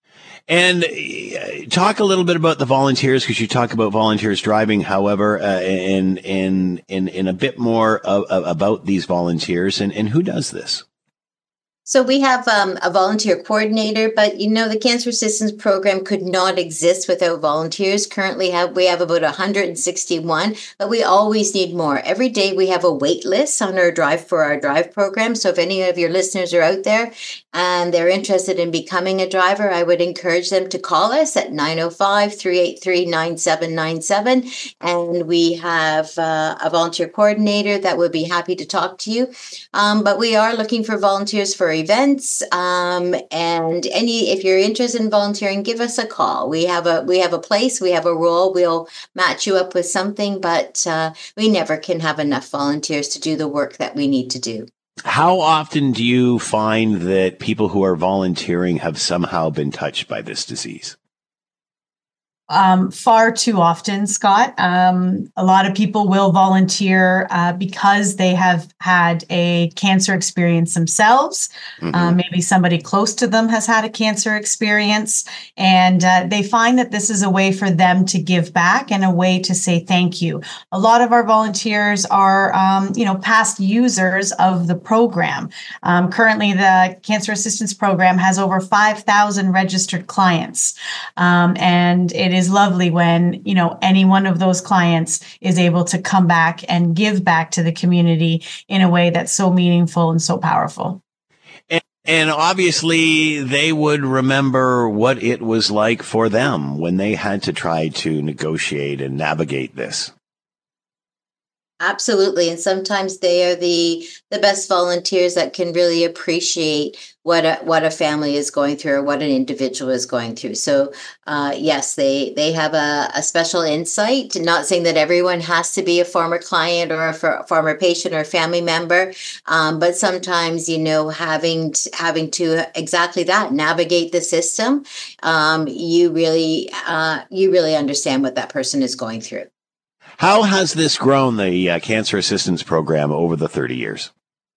And uh, talk a little bit about the volunteers, because you talk about volunteers driving. However, uh, in in in in a bit more of, of, about these volunteers and, and who does this. So we have um, a volunteer coordinator, but you know the Cancer Assistance Program could not exist without volunteers. Currently, have we have about one hundred sixty-one, but we always need more. Every day we have a wait list on our Drive for Our Drive program. So if any of your listeners are out there and they're interested in becoming a driver, I would encourage them to call us at nine oh five, three eight three, nine seven nine seven. And we have uh, a volunteer coordinator that would be happy to talk to you. Um, but we are looking for volunteers for events, um, and any if you're interested in volunteering, give us a call. We have a we have a place, we have a role. We'll match you up with something, but uh, we never can have enough volunteers to do the work that we need to do. How often do you find that people who are volunteering have somehow been touched by this disease? Um, far too often, Scott. Um, a lot of people will volunteer uh, because they have had a cancer experience themselves. Mm-hmm. Uh, maybe somebody close to them has had a cancer experience, and uh, they find that this is a way for them to give back and a way to say thank you. A lot of our volunteers are, um, you know, past users of the program. Um, currently, the Cancer Assistance Program has over five thousand registered clients, um, and it is is lovely when, you know, any one of those clients is able to come back and give back to the community in a way that's so meaningful and so powerful. And, and obviously they would remember what it was like for them when they had to try to negotiate and navigate this. Absolutely. And sometimes they are the the best volunteers that can really appreciate what a, what a family is going through or what an individual is going through. So, uh, yes, they they have a, a special insight. Not saying that everyone has to be a former client or a for, former patient or family member, um, but sometimes, you know, having to, having to exactly that, navigate the system, um, you really uh, you really understand what that person is going through. How has this grown, the uh, Cancer Assistance Program, over the thirty years?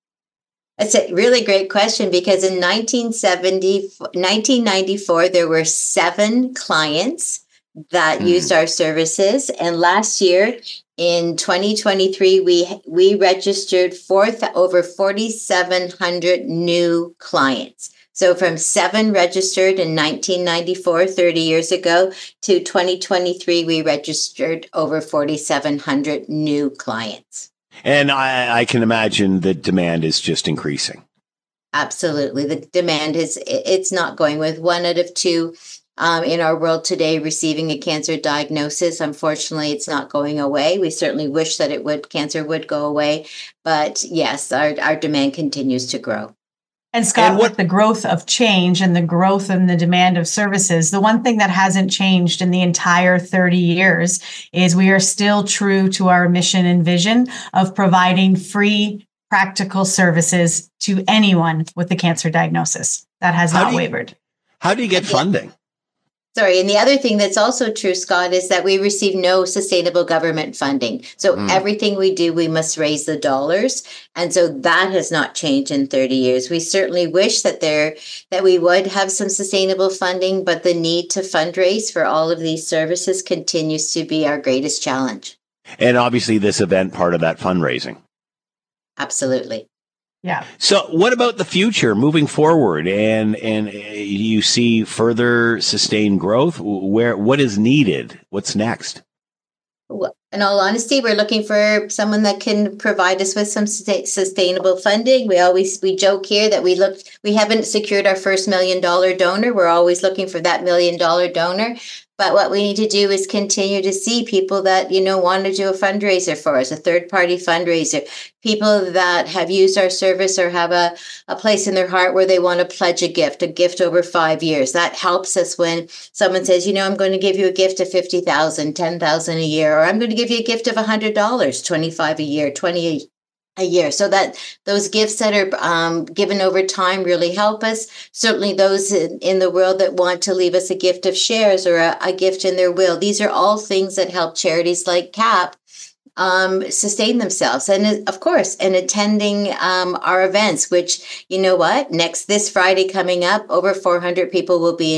That's a really great question, because in nineteen seventy, nineteen ninety-four, there were seven clients that mm. used our services. And last year, in twenty twenty-three, we we registered four, over forty-seven hundred new clients. So from seven registered in nineteen ninety-four, thirty years ago, to twenty twenty-three, we registered over forty-seven hundred new clients. And I, I can imagine the demand is just increasing. Absolutely. The demand is, it's not going with one out of two um, in our world today receiving a cancer diagnosis. Unfortunately, it's not going away. We certainly wish that it would, cancer would go away. But yes, our, our demand continues to grow. And Scott, and what, with the growth of change and the growth and the demand of services, the one thing that hasn't changed in the entire thirty years is we are still true to our mission and vision of providing free, practical services to anyone with a cancer diagnosis. That has not you, wavered. How do you get funding? Sorry. And the other thing that's also true, Scott, is that we receive no sustainable government funding. So mm. everything we do, we must raise the dollars. And so that has not changed in thirty years. We certainly wish that there that we would have some sustainable funding, but the need to fundraise for all of these services continues to be our greatest challenge. And obviously this event, part of that fundraising. Absolutely. Yeah. So what about the future moving forward, and and you see further sustained growth? Where, what is needed? What's next? Well, in all honesty, we're looking for someone that can provide us with some sustainable funding. We always, we joke here that we look, we haven't secured our first million dollar donor. We're always looking for that million dollar donor. But what we need to do is continue to see people that, you know, want to do a fundraiser for us, a third party fundraiser, people that have used our service or have a, a place in their heart where they want to pledge a gift, a gift over five years. That helps us when someone says, you know, I'm going to give you a gift of fifty thousand, ten thousand a year, or I'm going to give you a gift of one hundred dollars, twenty-five a year, twenty a year. So that those gifts that are um, given over time really help us. Certainly those in, in the world that want to leave us a gift of shares or a, a gift in their will. These are all things that help charities like C A P um, sustain themselves. And of course, and attending um, our events, which, you know what, next, this Friday coming up, over four hundred people will be in, t-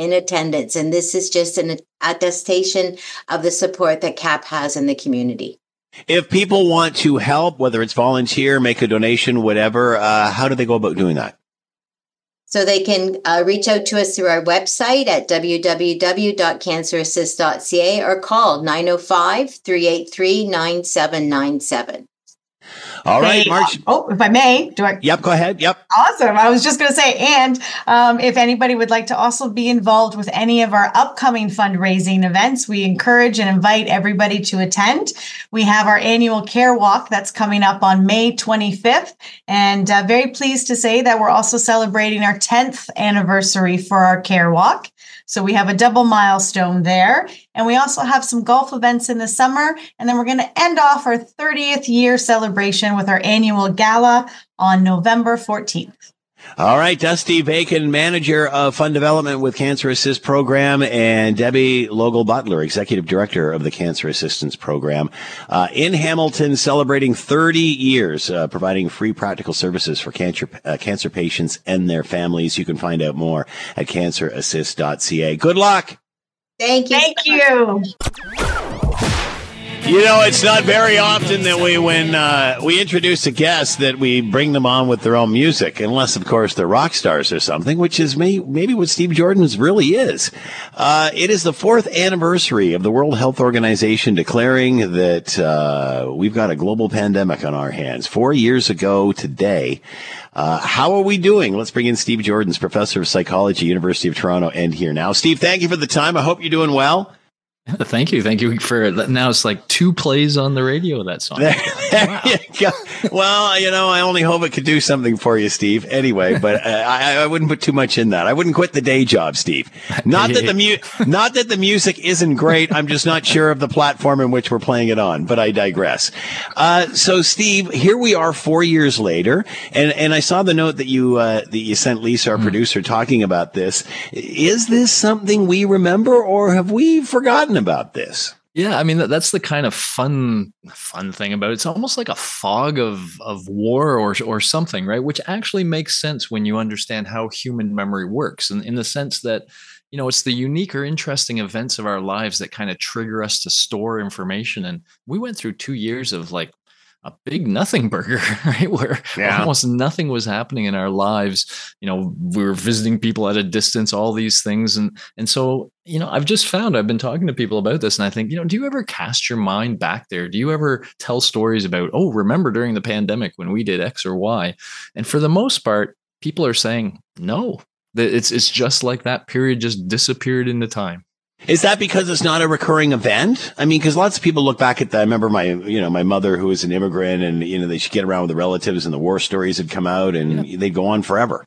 in attendance. And this is just an attestation of the support that C A P has in the community. If people want to help, whether it's volunteer, make a donation, whatever, uh, how do they go about doing that? So they can uh, reach out to us through our website at w w w dot cancer assist dot c a or call nine oh five, three eight three, nine seven nine seven. All right, Hey, March. Oh, if I may, do I? Yep, go ahead. Yep. Awesome. I was just going to say, and um, if anybody would like to also be involved with any of our upcoming fundraising events, we encourage and invite everybody to attend. We have our annual Care Walk that's coming up on May twenty-fifth, and uh, very pleased to say that we're also celebrating our tenth anniversary for our Care Walk. So we have a double milestone there. And we also have some golf events in the summer. And then we're going to end off our thirtieth year celebration with our annual gala on November fourteenth. All right, Dusty Bacon, Manager of Fund Development with Cancer Assist Program, and Debbie Logal-Butler, Executive Director of the Cancer Assistance Program, uh, in Hamilton, celebrating thirty years, uh, providing free practical services for cancer uh, cancer patients and their families. You can find out more at cancer assist dot c a. Good luck. Thank you. Thank you. You know, it's not very often that we, when uh, we introduce a guest, that we bring them on with their own music, unless, of course, they're rock stars or something, which is may, maybe what Steve Jordan's really is. Uh, it is the fourth anniversary of the World Health Organization declaring that uh, we've got a global pandemic on our hands. Four years ago today. Uh, how are we doing? Let's bring in Steve Jordan's Professor of Psychology, University of Toronto, and Here Now. Steve, thank you for the time. I hope you're doing well. Thank you. Thank you for now. It's like two plays on the radio, that song. There, there you go. Well, you know, I only hope it could do something for you, Steve. Anyway, but uh, I, I wouldn't put too much in that. I wouldn't quit the day job, Steve. Not that the mu- not that the music isn't great. I'm just not sure of the platform in which we're playing it on, but I digress. Uh, so, Steve, here we are four years later, and, and I saw the note that you uh, that you sent Lisa, our mm. producer, talking about this. Is this something we remember, or have we forgotten about this? Yeah, I mean, that, that's the kind of fun fun thing about it. It's almost like a fog of of war or or something, right? Which actually makes sense when you understand how human memory works, and in the sense that, you know, it's the unique or interesting events of our lives that kind of trigger us to store information. And we went through two years of like a big nothing burger, right? Where yeah. almost nothing was happening in our lives. You know, we were visiting people at a distance, all these things. And, and so, you know, I've just found, I've been talking to people about this, and I think, you know, do you ever cast your mind back there? Do you ever tell stories about, oh, remember during the pandemic when we did X or Y? And for the most part, people are saying, no, it's, it's just like that period just disappeared into time. Is that because it's not a recurring event? I mean, because lots of people look back at that. I remember my, you know, my mother, who was an immigrant, and, you know, they should get around with the relatives, and the war stories had come out, and yeah. they go on forever.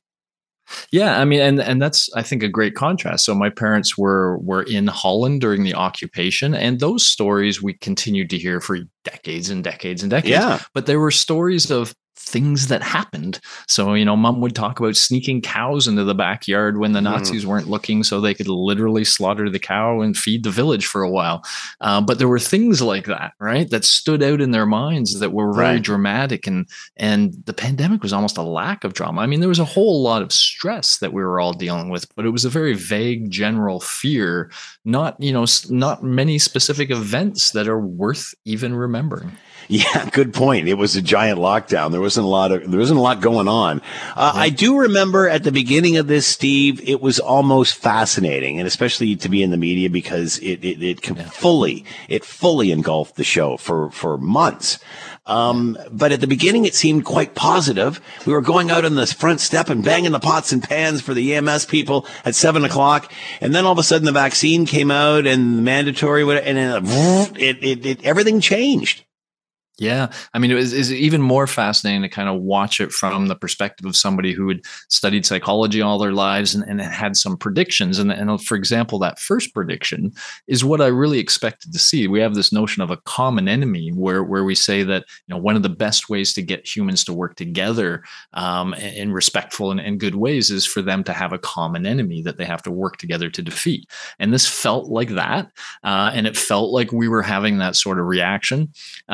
Yeah, I mean, and and that's, I think, a great contrast. So my parents were were in Holland during the occupation, and those stories we continued to hear for decades and decades and decades. Yeah. But there were stories of things that happened. So, you know, Mom would talk about sneaking cows into the backyard when the mm. Nazis weren't looking, so they could literally slaughter the cow and feed the village for a while. Uh, but there were things like that, right, that stood out in their minds that were very right. dramatic. And and the pandemic was almost a lack of drama. I mean, there was a whole lot of stress that we were all dealing with, but it was a very vague general fear, not, you know, not many specific events that are worth even remembering. Yeah, good point. It was a giant lockdown. There wasn't a lot of, there wasn't a lot going on. Uh, I do remember at the beginning of this, Steve, it was almost fascinating, and especially to be in the media, because it, it, it can yeah. fully, it fully engulfed the show for, for months. Um, but at the beginning, it seemed quite positive. We were going out on this front step and banging the pots and pans for the E M S people at seven o'clock. And then all of a sudden the vaccine came out and mandatory, and it, it, it, everything changed. Yeah. I mean, it was, is even more fascinating to kind of watch it from the perspective of somebody who had studied psychology all their lives and, and had some predictions. And, and for example, that first prediction is what I really expected to see. We have this notion of a common enemy where, where we say that, you know, one of the best ways to get humans to work together um, in respectful and, and good ways is for them to have a common enemy that they have to work together to defeat. And this felt like that. Uh, and it felt like we were having that sort of reaction. Uh, but then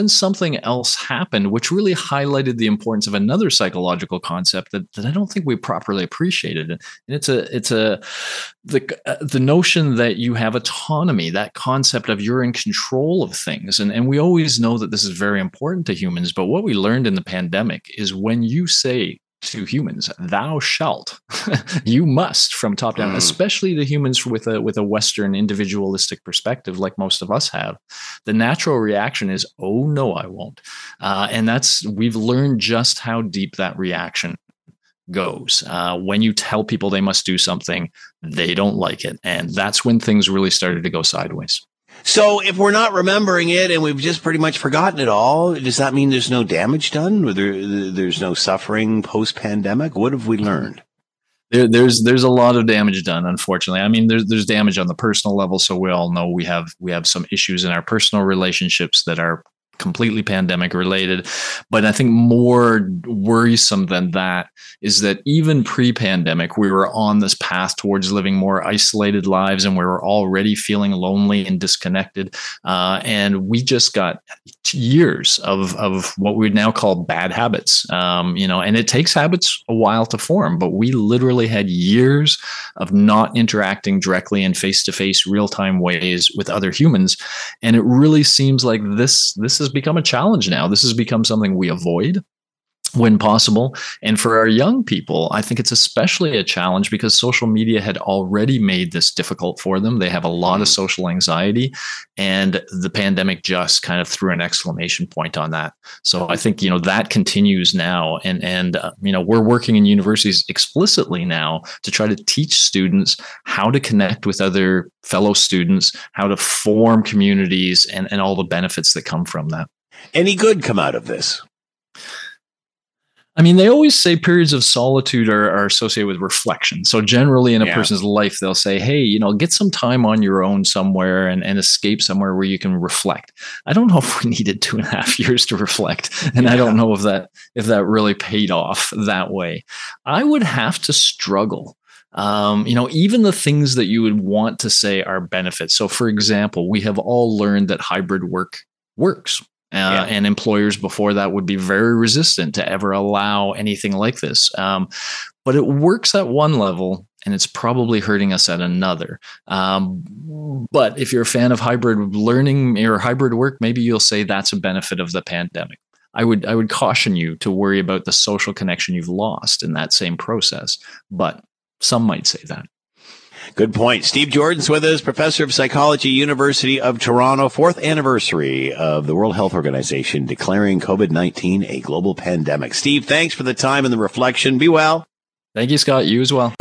then something else happened, which really highlighted the importance of another psychological concept that, that I don't think we properly appreciated. And it's a, it's a, the, uh, the notion that you have autonomy, that concept of you're in control of things. And, and we always know that this is very important to humans. But what we learned in the pandemic is when you say to humans, thou shalt, you must, from top down, mm. especially the humans with a with a Western individualistic perspective, like most of us have, the natural reaction is, oh no, I won't. Uh, and that's, we've learned just how deep that reaction goes. Uh, when you tell people they must do something, they don't like it. And that's when things really started to go sideways. So if we're not remembering it and we've just pretty much forgotten it all, does that mean there's no damage done? Or there, there's no suffering post-pandemic? What have we learned? There, there's there's a lot of damage done, unfortunately. I mean, there's there's damage on the personal level. So we all know we have we have some issues in our personal relationships that are completely pandemic related. But I think more worrisome than that is that even pre-pandemic, we were on this path towards living more isolated lives, and we were already feeling lonely and disconnected. Uh, and we just got years of, of what we would now call bad habits. Um, you know, and it takes habits a while to form, but we literally had years of not interacting directly in face-to-face real-time ways with other humans. And it really seems like this, this is has become a challenge now. This has become something we avoid when possible. And for our young people, I think it's especially a challenge because social media had already made this difficult for them. They have a lot of social anxiety, and the pandemic just kind of threw an exclamation point on that. So I think, you know, that continues now. And, and uh, you know, we're working in universities explicitly now to try to teach students how to connect with other fellow students, how to form communities, and, and all the benefits that come from that. Any good come out of this? I mean, they always say periods of solitude are, are associated with reflection. So generally in a yeah. person's life, they'll say, hey, you know, get some time on your own somewhere and, and escape somewhere where you can reflect. I don't know if we needed two and a half years to reflect. And yeah. I don't know if that if that really paid off that way. I would have to struggle. Um, you know, even the things that you would want to say are benefits. So, for example, we have all learned that hybrid work works. Uh, yeah. And employers before that would be very resistant to ever allow anything like this. Um, but it works at one level, and it's probably hurting us at another. Um, but if you're a fan of hybrid learning or hybrid work, maybe you'll say that's a benefit of the pandemic. I would I would caution you to worry about the social connection you've lost in that same process. But some might say that. Good point. Steve Jordan's with us, professor of psychology, University of Toronto, fourth anniversary of the World Health Organization declaring COVID nineteen a global pandemic. Steve, thanks for the time and the reflection. Be well. Thank you, Scott. You as well.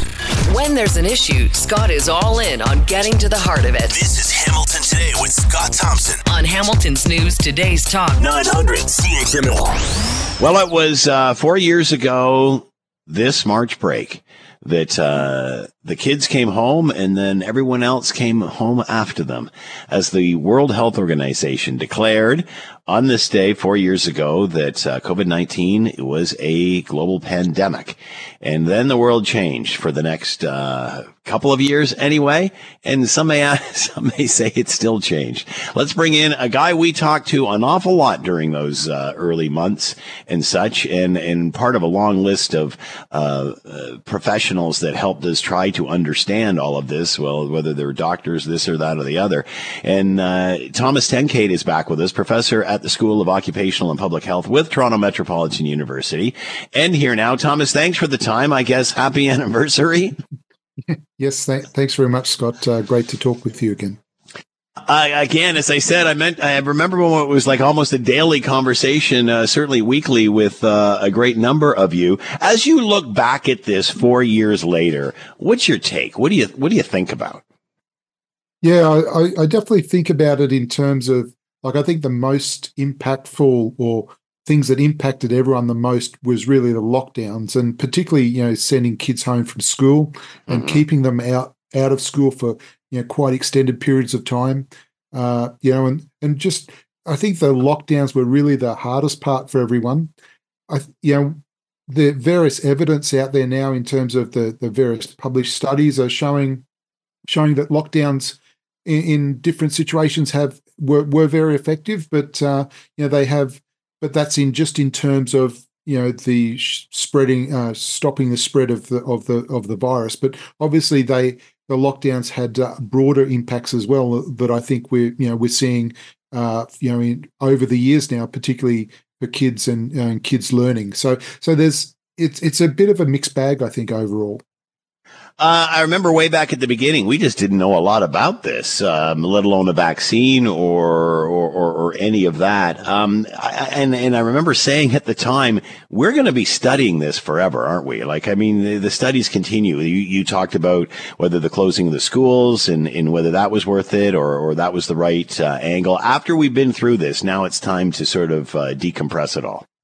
When there's an issue, Scott is all in on getting to the heart of it. This is Hamilton Today with Scott Thompson on Hamilton's News Today's Talk nine hundred C H M L. Well, it was uh, four years ago this March break that uh, the kids came home, and then everyone else came home after them, as the World Health Organization declared on this day four years ago that uh, COVID nineteen was a global pandemic. And then the world changed for the next uh, couple of years anyway, and some may some may say it's still changed. Let's bring in a guy we talked to an awful lot during those uh, early months and such, and, and part of a long list of uh, uh, professionals that helped us try to understand all of this, well, whether they're doctors, this or that or the other. And uh, Thomas Tenkate is back with us, professor at the School of Occupational and Public Health with Toronto Metropolitan University. And here now, Thomas, thanks for the time. I guess happy anniversary. Yes, th- thanks very much, Scott. Uh, great to talk with you again. Uh, again, as I said, I meant I remember when it was like almost a daily conversation, uh, certainly weekly, with uh, a great number of you. As you look back at this four years later, what's your take? What do you what do you think about? Yeah, I, I definitely think about it in terms of, like, I think the most impactful or things that impacted everyone the most was really the lockdowns, and particularly, you know, sending kids home from school and mm-hmm. keeping them out, out of school for, you know, quite extended periods of time. Uh, you know, and, and just, I think the lockdowns were really the hardest part for everyone. I, you know, the various evidence out there now in terms of the, the various published studies are showing, showing that lockdowns in, in different situations have were were very effective, but uh, you know they have, but that's in just in terms of you know the sh- spreading, uh, stopping the spread of the of the of the virus. But obviously, they the lockdowns had uh, broader impacts as well that I think we're you know we're seeing uh, you know in, over the years now, particularly for kids and, uh, and kids learning. So so there's it's it's a bit of a mixed bag, I think, overall. Uh, I remember way back at the beginning, we just didn't know a lot about this, um, let alone a vaccine or or, or, or any of that. Um, I, and and I remember saying at the time, we're going to be studying this forever, aren't we? Like, I mean, the, the studies continue. You, you talked about whether the closing of the schools and, and whether that was worth it or or that was the right uh, angle. After we've been through this, now it's time to sort of uh, decompress it all.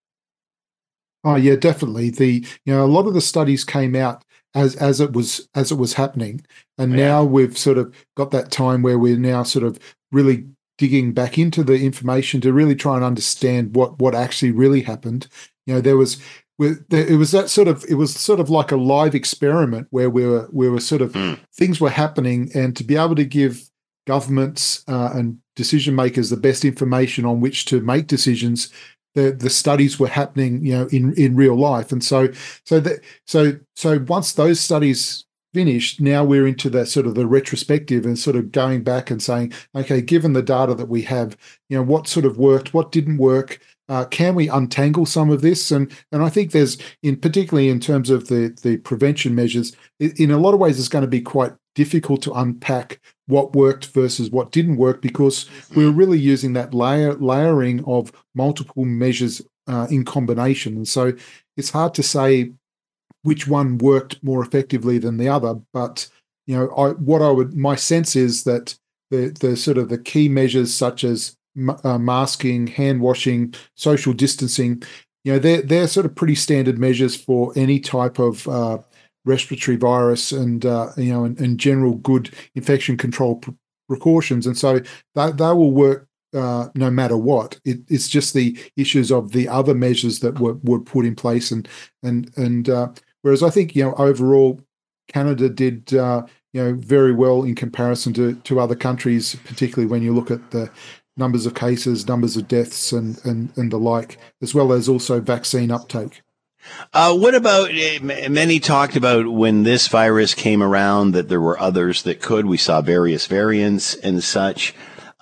Oh yeah, definitely. The you know a lot of the studies came out as as it was as it was happening, and Yeah. now we've sort of got that time where we're now sort of really digging back into the information to really try and understand what what actually really happened. You know, there was with there, it was that sort of it was sort of like a live experiment where we were we were sort of Mm. things were happening, and to be able to give governments uh, and decision makers the best information on which to make decisions. The, the studies were happening, you know, in, in real life, and so so that so so once those studies finished, now we're into the sort of the retrospective and sort of going back and saying, okay, given the data that we have, you know, what sort of worked, what didn't work, uh, can we untangle some of this? And and I think there's, in particularly in terms of the the prevention measures, in a lot of ways, it's going to be quite difficult to unpack what worked versus what didn't work because we're really using that layer layering of multiple measures uh, in combination, and so it's hard to say which one worked more effectively than the other. But you know, I, what I would my sense is that the the sort of the key measures such as uh, masking, hand washing, social distancing, you know, they're they're sort of pretty standard measures for any type of uh, respiratory virus and uh, you know and, and general good infection control pr- precautions, and so that they will work uh, no matter what. It, it's just the issues of the other measures that were, were put in place, and and and uh, whereas I think you know overall Canada did uh, you know very well in comparison to to other countries, particularly when you look at the numbers of cases, numbers of deaths, and and and the like, as well as also vaccine uptake. Uh, what about, uh, many talked about when this virus came around that there were others that could. We saw various variants and such.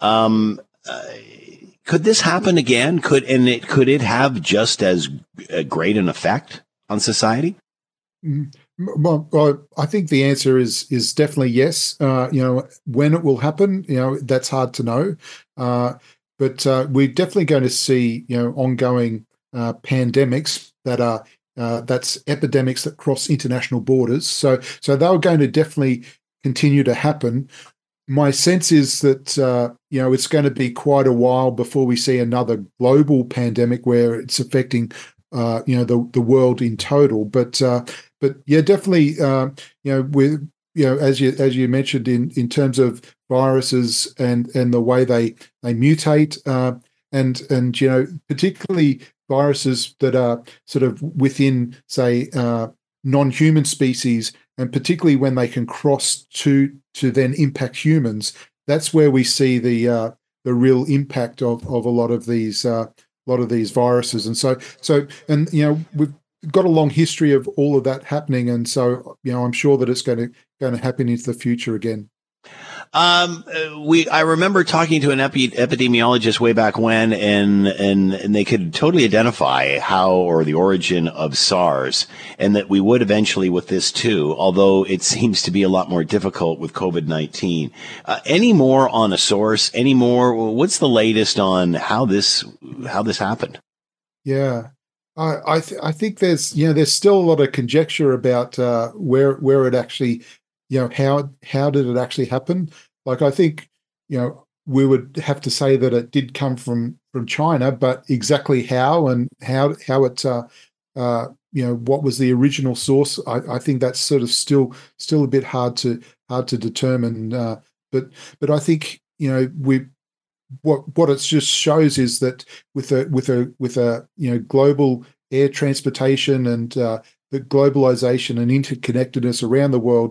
Um, uh, could this happen again? Could and it could it have just as uh, great an effect on society? Mm, Well, well, I think the answer is is definitely yes. Uh, you know, when it will happen, you know, that's hard to know. Uh, but uh, we're definitely going to see, you know, ongoing uh, pandemics that are uh, that's epidemics that cross international borders. So, so they're going to definitely continue to happen. My sense is that uh, you know it's going to be quite a while before we see another global pandemic where it's affecting uh, you know the the world in total. But uh, but yeah, definitely uh, you know with you know as you as you mentioned in in terms of viruses and and the way they they mutate uh, and and you know particularly viruses that are sort of within say uh, non-human species, and particularly when they can cross to to then impact humans, that's where we see the uh, the real impact of of a lot of these uh, lot of these viruses. And so so and you know we've got a long history of all of that happening, and so you know I'm sure that it's going to going to happen into the future again. Um, we, I remember talking to an epi- epidemiologist way back when, and, and, and they could totally identify how, or the origin of SARS, and that we would eventually with this too, although it seems to be a lot more difficult with COVID nineteen. Uh, any more on a source? Any more? What's the latest on how this, how this happened? Yeah. I I, th- I think there's you know there's still a lot of conjecture about uh, where where it actually you know how how did it actually happen. Like I think you know we would have to say that it did come from from China, but exactly how and how how it uh, uh, you know what was the original source, I, I think that's sort of still still a bit hard to hard to determine. Uh, but but I think you know we what what it just shows is that with a with a with a you know global air transportation and uh, the globalization and interconnectedness around the world,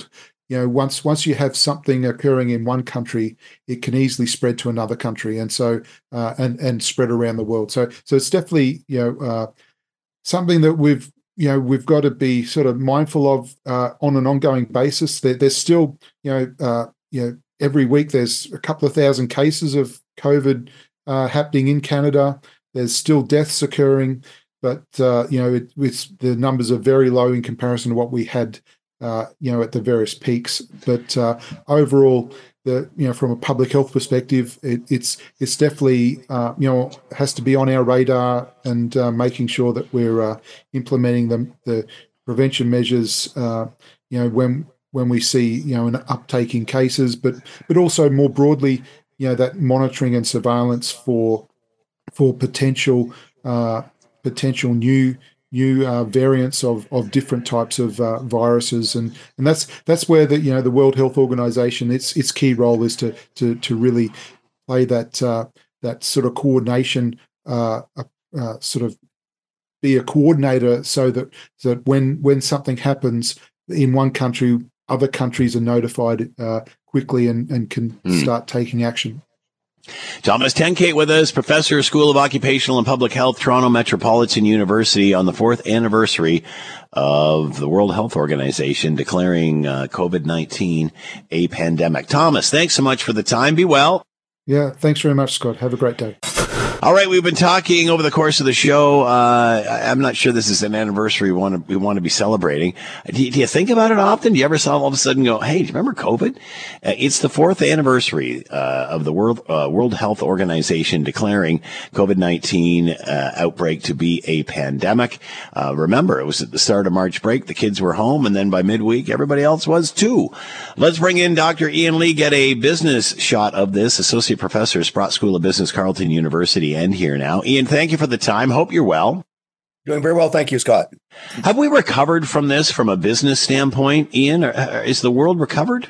you know, once once you have something occurring in one country, it can easily spread to another country, and so uh, and and spread around the world. So so it's definitely, you know, uh, something that we've you know we've got to be sort of mindful of uh, on an ongoing basis. There, there's still you know uh, you know every week there's a couple of thousand cases of COVID uh, happening in Canada. There's still deaths occurring, but uh, you know it, it's, the numbers are very low in comparison to what we had. Uh, you know, at the various peaks, but uh, overall, the you know, from a public health perspective, it, it's it's definitely uh, you know has to be on our radar and uh, making sure that we're uh, implementing the the prevention measures. Uh, you know, when when we see you know an uptake in cases, but but also more broadly, you know, that monitoring and surveillance for for potential uh, potential new. new uh, variants of of different types of uh, viruses, and and that's that's where the you know the World Health Organization, its its key role is to to to really play that uh, that sort of coordination, uh, uh, sort of be a coordinator, so that so that when when something happens in one country, other countries are notified uh, quickly and and can mm. start taking action. Thomas Tenkate with us, professor, School of Occupational and Public Health, Toronto Metropolitan University, on the fourth anniversary of the World Health Organization declaring uh, COVID nineteen a pandemic. Thomas, thanks so much for the time. Be well. Yeah, thanks very much, Scott. Have a great day. All right, we've been talking over the course of the show. Uh, I'm not sure this is an anniversary we want to, we want to be celebrating. Do you, do you think about it often? Do you ever all of a sudden go, hey, do you remember COVID? Uh, it's the fourth anniversary uh, of the World uh, World Health Organization declaring COVID nineteen uh, outbreak to be a pandemic. Uh, remember, it was at the start of March break. The kids were home, and then by midweek, everybody else was too. Let's bring in Doctor Ian Lee, get a business shot of this. Associate Professor, Sprott School of Business, Carleton University. End here now. Ian, thank you for the time. Hope you're well. Doing very well. Thank you, Scott. Have we recovered from this from a business standpoint, Ian? Or, or is the world recovered?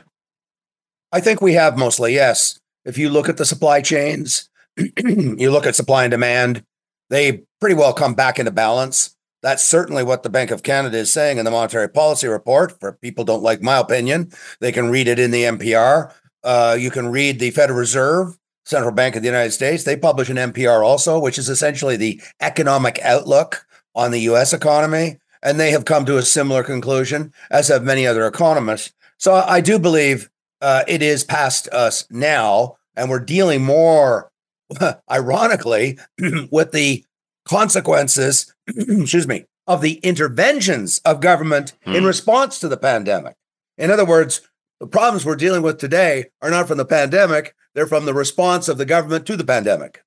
I think we have mostly, yes. If you look at the supply chains, you look at supply and demand, they pretty well come back into balance. That's certainly what the Bank of Canada is saying in the Monetary Policy Report. For people who don't like my opinion, they can read it in the N P R. Uh, you can read the Federal Reserve, Central Bank of the United States. They publish an N P R also, which is essentially the economic outlook on the U S economy. And they have come to a similar conclusion, as have many other economists. So I do believe uh, it is past us now, and we're dealing more, ironically, with the consequences, excuse me, of the interventions of government hmm. in response to the pandemic. In other words, the problems we're dealing with today are not from the pandemic. They're from the response of the government to the pandemic.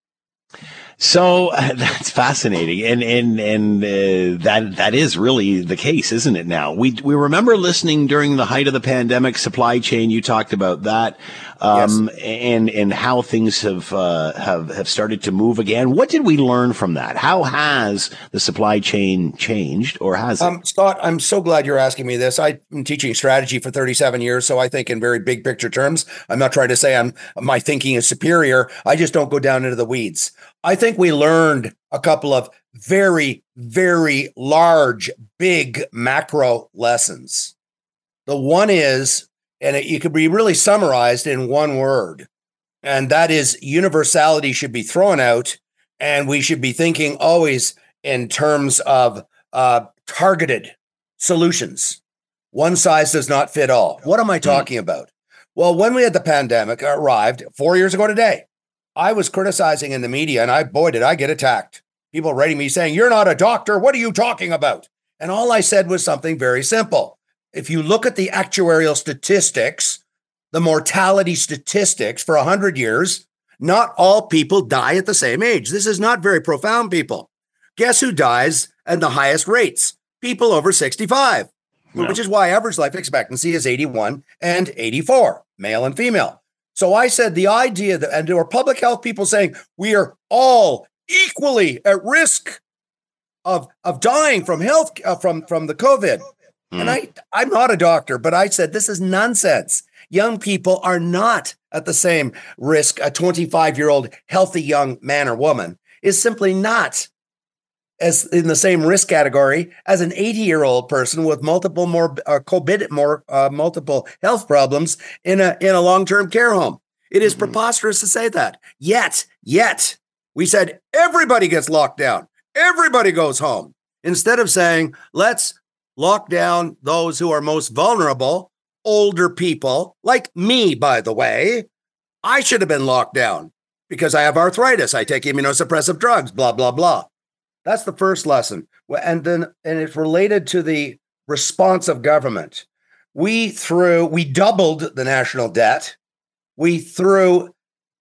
So uh, that's fascinating, and and and uh, that that is really the case, isn't it? Now we we remember listening during the height of the pandemic, supply chain. You talked about that, um, yes. and and how things have uh, have have started to move again. What did we learn from that? How has the supply chain changed, or has it? Um, Scott, I'm so glad you're asking me this. I've been teaching strategy for thirty-seven years, so I think in very big picture terms. I'm not trying to say I'm my thinking is superior. I just don't go down into the weeds. I think we learned a couple of very, very large, big macro lessons. The one is, and it, it could be really summarized in one word, and that is universality should be thrown out, and we should be thinking always in terms of uh, targeted solutions. One size does not fit all. What am I talking mm. about? Well, when we had the pandemic arrived four years ago today, I was criticizing in the media, and I, boy, did I get attacked. People writing me saying, you're not a doctor. What are you talking about? And all I said was something very simple. If you look at the actuarial statistics, the mortality statistics for one hundred years, not all people die at the same age. This is not very profound, people. Guess who dies at the highest rates? People over sixty-five, yeah. which is why average life expectancy is eighty-one and eighty-four, male and female. So I said the idea that, and there were public health people saying we are all equally at risk of of dying from health uh, from from the COVID. Mm. And I I'm not a doctor, but I said this is nonsense. Young people are not at the same risk. A twenty-five-year-old healthy young man or woman is simply not. as in the same risk category as an eighty-year-old person with multiple more uh, COVID, more uh, multiple health problems in a in a long-term care home. It is mm-hmm. preposterous to say that. Yet, yet, we said everybody gets locked down. Everybody goes home. Instead of saying, let's lock down those who are most vulnerable, older people, like me, by the way. I should have been locked down because I have arthritis. I take immunosuppressive drugs, blah, blah, blah. That's the first lesson. And then, and it's related to the response of government. We threw, we doubled the national debt. We threw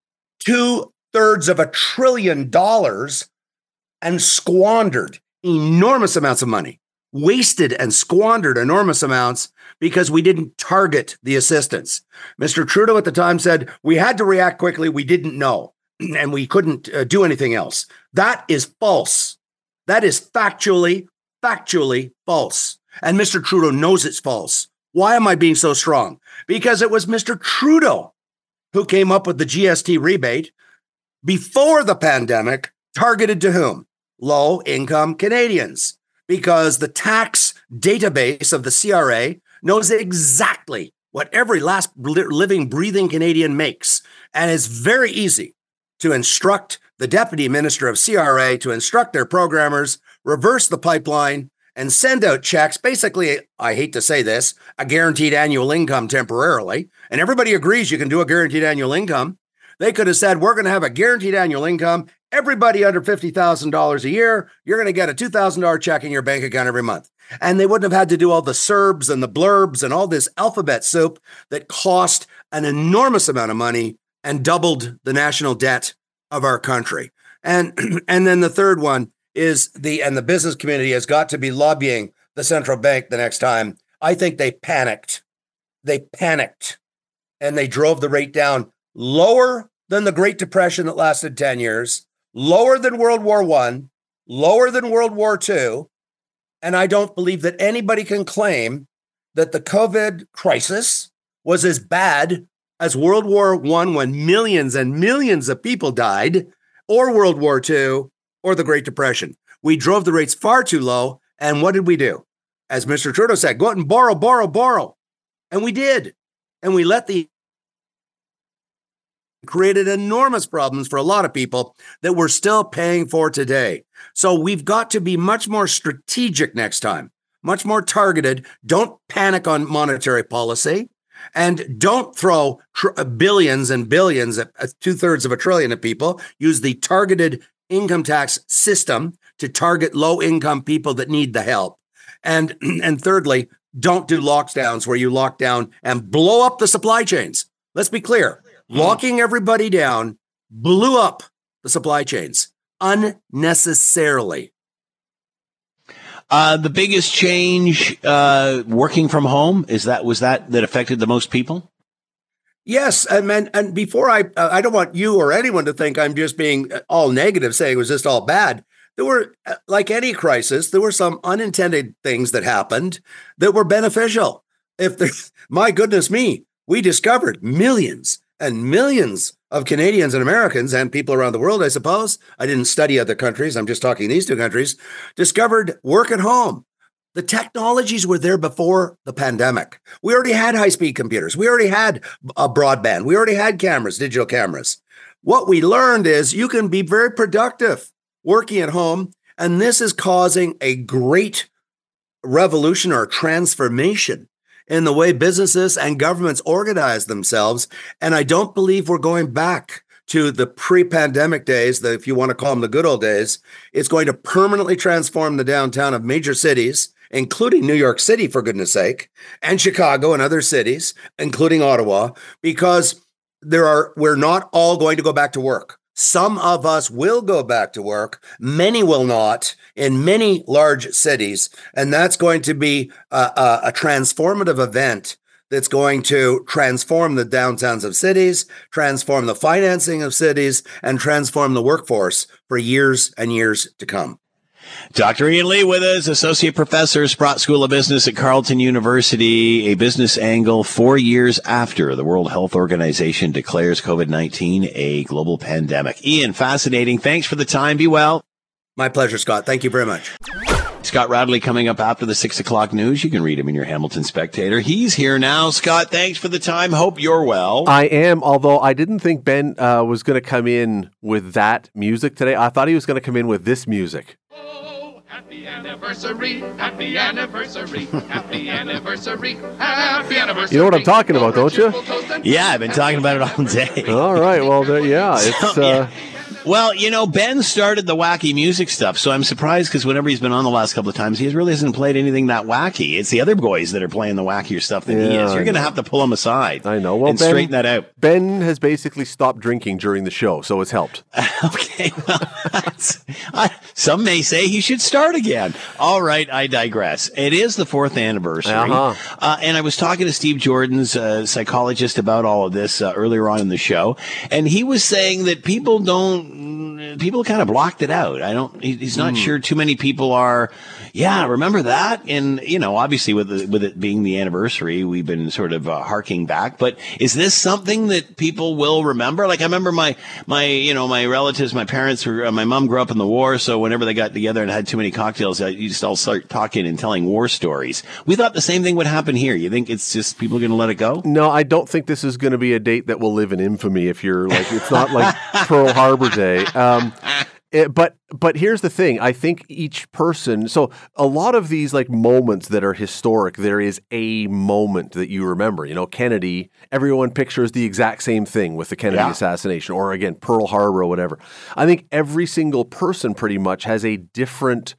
two thirds of a trillion dollars and squandered enormous amounts of money, wasted and squandered enormous amounts because we didn't target the assistance. Mister Trudeau at the time said, we had to react quickly. We didn't know, and we couldn't uh, do anything else. That is false. That is factually, factually false. And Mister Trudeau knows it's false. Why am I being so strong? Because it was Mister Trudeau who came up with the G S T rebate before the pandemic, targeted to whom? Low-income Canadians. Because the tax database of the C R A knows exactly what every last living, breathing Canadian makes. And it's very easy to instruct the Deputy Minister of C R A to instruct their programmers, reverse the pipeline, and send out checks. Basically, I hate to say this, a guaranteed annual income temporarily. And everybody agrees you can do a guaranteed annual income. They could have said, we're going to have a guaranteed annual income. Everybody under fifty thousand dollars a year, you're going to get a two thousand dollars check in your bank account every month. And they wouldn't have had to do all the S E R Bs and the blurbs and all this alphabet soup that cost an enormous amount of money and doubled the national debt of our country. And, and then the third one is the, and the business community has got to be lobbying the central bank the next time. I think they panicked. They panicked and they drove the rate down lower than the Great Depression that lasted ten years, lower than World War One, lower than World War Two. And I don't believe that anybody can claim that the COVID crisis was as bad as World War One, when millions and millions of people died, or World War Two, or the Great Depression. We drove the rates far too low. And what did we do? As Mister Trudeau said, go out and borrow, borrow, borrow. And we did. And we let the created enormous problems for a lot of people that we're still paying for today. So we've got to be much more strategic next time, much more targeted. Don't panic on monetary policy, and don't throw tr- billions and billions at, at two thirds of a trillion at people. Use the targeted income tax system to target low income people that need the help. And, and thirdly, don't do lockdowns where you lock down and blow up the supply chains. Let's be clear. Locking everybody down blew up the supply chains unnecessarily. Uh, the biggest change, uh, working from home, is that was that that affected the most people? Yes, and and, and before I, uh, I don't want you or anyone to think I'm just being all negative, saying it was just all bad. There were, like any crisis, there were some unintended things that happened that were beneficial. If there's, my goodness me, we discovered millions and millions of Canadians and Americans and people around the world, I suppose. I didn't study other countries. I'm just talking these two countries. Discovered work at home. The technologies were there before the pandemic. We already had high-speed computers. We already had a broadband. We already had cameras, digital cameras. What we learned is you can be very productive working at home, and this is causing a great revolution or transformation in the way businesses and governments organize themselves. And I don't believe we're going back to the pre-pandemic days, the, if you want to call them the good old days. It's going to permanently transform the downtown of major cities, including New York City, for goodness sake, and Chicago and other cities, including Ottawa, because there are we're not all going to go back to work. Some of us will go back to work. Many will not in many large cities. And that's going to be a, a, a transformative event that's going to transform the downtowns of cities, transform the financing of cities, and transform the workforce for years and years to come. Doctor Ian Lee with us, Associate Professor, Sprott School of Business at Carleton University, a business angle four years after the World Health Organization declares COVID nineteen a global pandemic. Ian, fascinating. Thanks for the time. Be well. My pleasure, Scott. Thank you very much. Scott Radley coming up after the six o'clock news. You can read him in your Hamilton Spectator. He's here now. Scott, thanks for the time. Hope you're well. I am, although I didn't think Ben uh, was going to come in with that music today. I thought he was going to come in with this music. Happy anniversary, happy anniversary, happy anniversary, happy anniversary. You know what I'm talking about, don't you? Yeah, I've been talking about it all day. All right, well, there, yeah, it's... So, yeah. Uh, Well, you know, Ben started the wacky music stuff, so I'm surprised because whenever he's been on the last couple of times, he really hasn't played anything that wacky. It's the other boys that are playing the wackier stuff than yeah, he is. You're going to have to pull him aside. I know. Well, and Ben, straighten that out. Ben has basically stopped drinking during the show, so it's helped. Okay, well, I, some may say he should start again. All right, I digress. It is the fourth anniversary, uh-huh. uh, and I was talking to Steve Jordan's uh, psychologist about all of this uh, earlier on in the show, and he was saying that people don't, people kind of blocked it out. I don't, he, he's not mm. sure too many people are, yeah, remember that? And, you know, obviously with the, with it being the anniversary, we've been sort of uh, harking back, but is this something that people will remember? Like I remember my, my, you know, my relatives, my parents were, uh, my mom grew up in the war. So whenever they got together and had too many cocktails, I used to all start talking and telling war stories. We thought the same thing would happen here. You think it's just people are going to let it go? No, I don't think this is going to be a date that will live in infamy if you're like, it's not like Pearl Harbor Day. Um, It, but but here's the thing. I think each person. So a lot of these like moments that are historic, there is a moment that you remember. You know, Kennedy. Everyone pictures the exact same thing with the Kennedy Yeah. assassination, or again Pearl Harbor or whatever. I think every single person pretty much has a different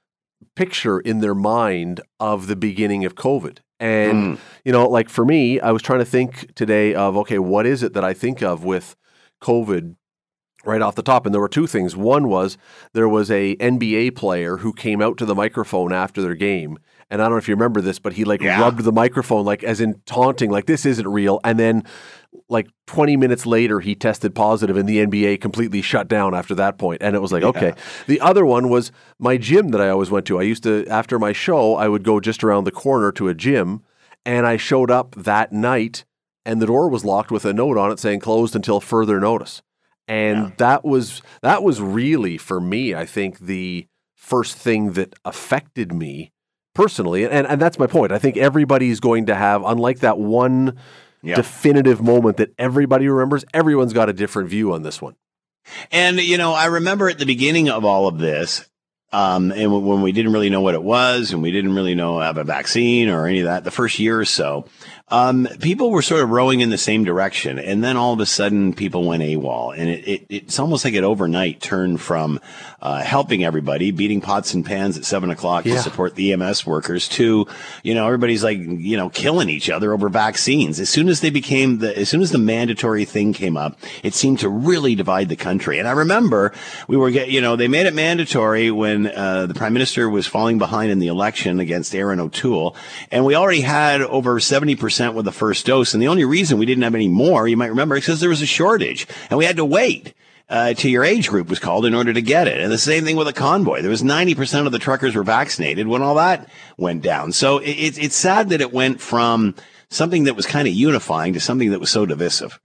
picture in their mind of the beginning of COVID. And Mm. you know, like for me, I was trying to think today of okay, what is it that I think of with COVID? Right off the top. And there were two things. One was there was a N B A player who came out to the microphone after their game. And I don't know if you remember this, but he like Yeah. rubbed the microphone like as in taunting, like this isn't real. And then like twenty minutes later, he tested positive and the N B A completely shut down after that point. And it was like, Yeah. okay. The other one was my gym that I always went to. I used to, after my show, I would go just around the corner to a gym and I showed up that night and the door was locked with a note on it saying closed until further notice. And yeah. that was that was really, for me, I think, the first thing that affected me personally. And, and that's my point. I think everybody's going to have, unlike that one yeah. definitive moment that everybody remembers, everyone's got a different view on this one. And, you know, I remember at the beginning of all of this, um, and when we didn't really know what it was and we didn't really know have a vaccine or any of that, the first year or so, um, people were sort of rowing in the same direction. And then all of a sudden people went AWOL, and it, it it's almost like it overnight turned from, uh, helping everybody, beating pots and pans at seven o'clock yeah. to support the E M S workers to, you know, everybody's like, you know, killing each other over vaccines. As soon as they became the, as soon as the mandatory thing came up, it seemed to really divide the country. And I remember we were get, you know, they made it mandatory when, uh, the prime minister was falling behind in the election against Aaron O'Toole. And we already had over seventy percent with the first dose. And the only reason we didn't have any more, you might remember, is because there was a shortage and we had to wait uh, till your age group was called in order to get it. And the same thing with a convoy. There was ninety percent of the truckers were vaccinated when all that went down. So it, it, it's sad that it went from something that was kind of unifying to something that was so divisive.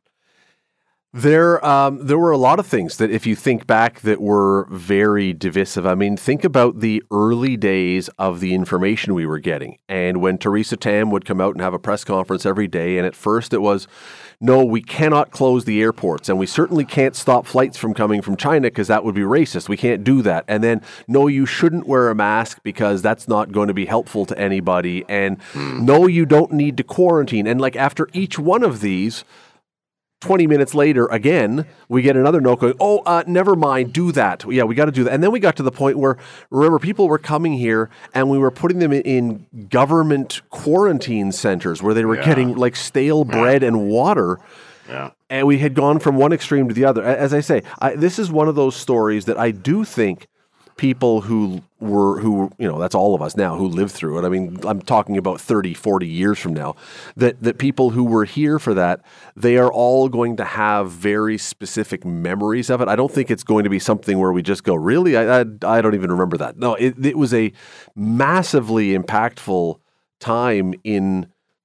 There, um, there were a lot of things that, if you think back, that were very divisive. I mean, think about the early days of the information we were getting, and when Theresa Tam would come out and have a press conference every day. And at first, it was, "No, we cannot close the airports, and we certainly can't stop flights from coming from China because that would be racist. We can't do that." And then, "No, you shouldn't wear a mask because that's not going to be helpful to anybody." And mm. "No, you don't need to quarantine." And like after each one of these, twenty minutes later, again, we get another note going, "Oh, uh, never mind, do that." Yeah, we got to do that. And then we got to the point where, remember, people were coming here and we were putting them in, in government quarantine centers where they were yeah. getting like stale bread and water. Yeah. And we had gone from one extreme to the other. As I say, I, this is one of those stories that I do think people who were, who, you know, that's all of us now who lived through it. I mean, I'm talking about thirty, forty years from now, that, that people who were here for that, they are all going to have very specific memories of it. I don't think it's going to be something where we just go, really? I, I, I don't even remember that. No, it, it was a massively impactful time in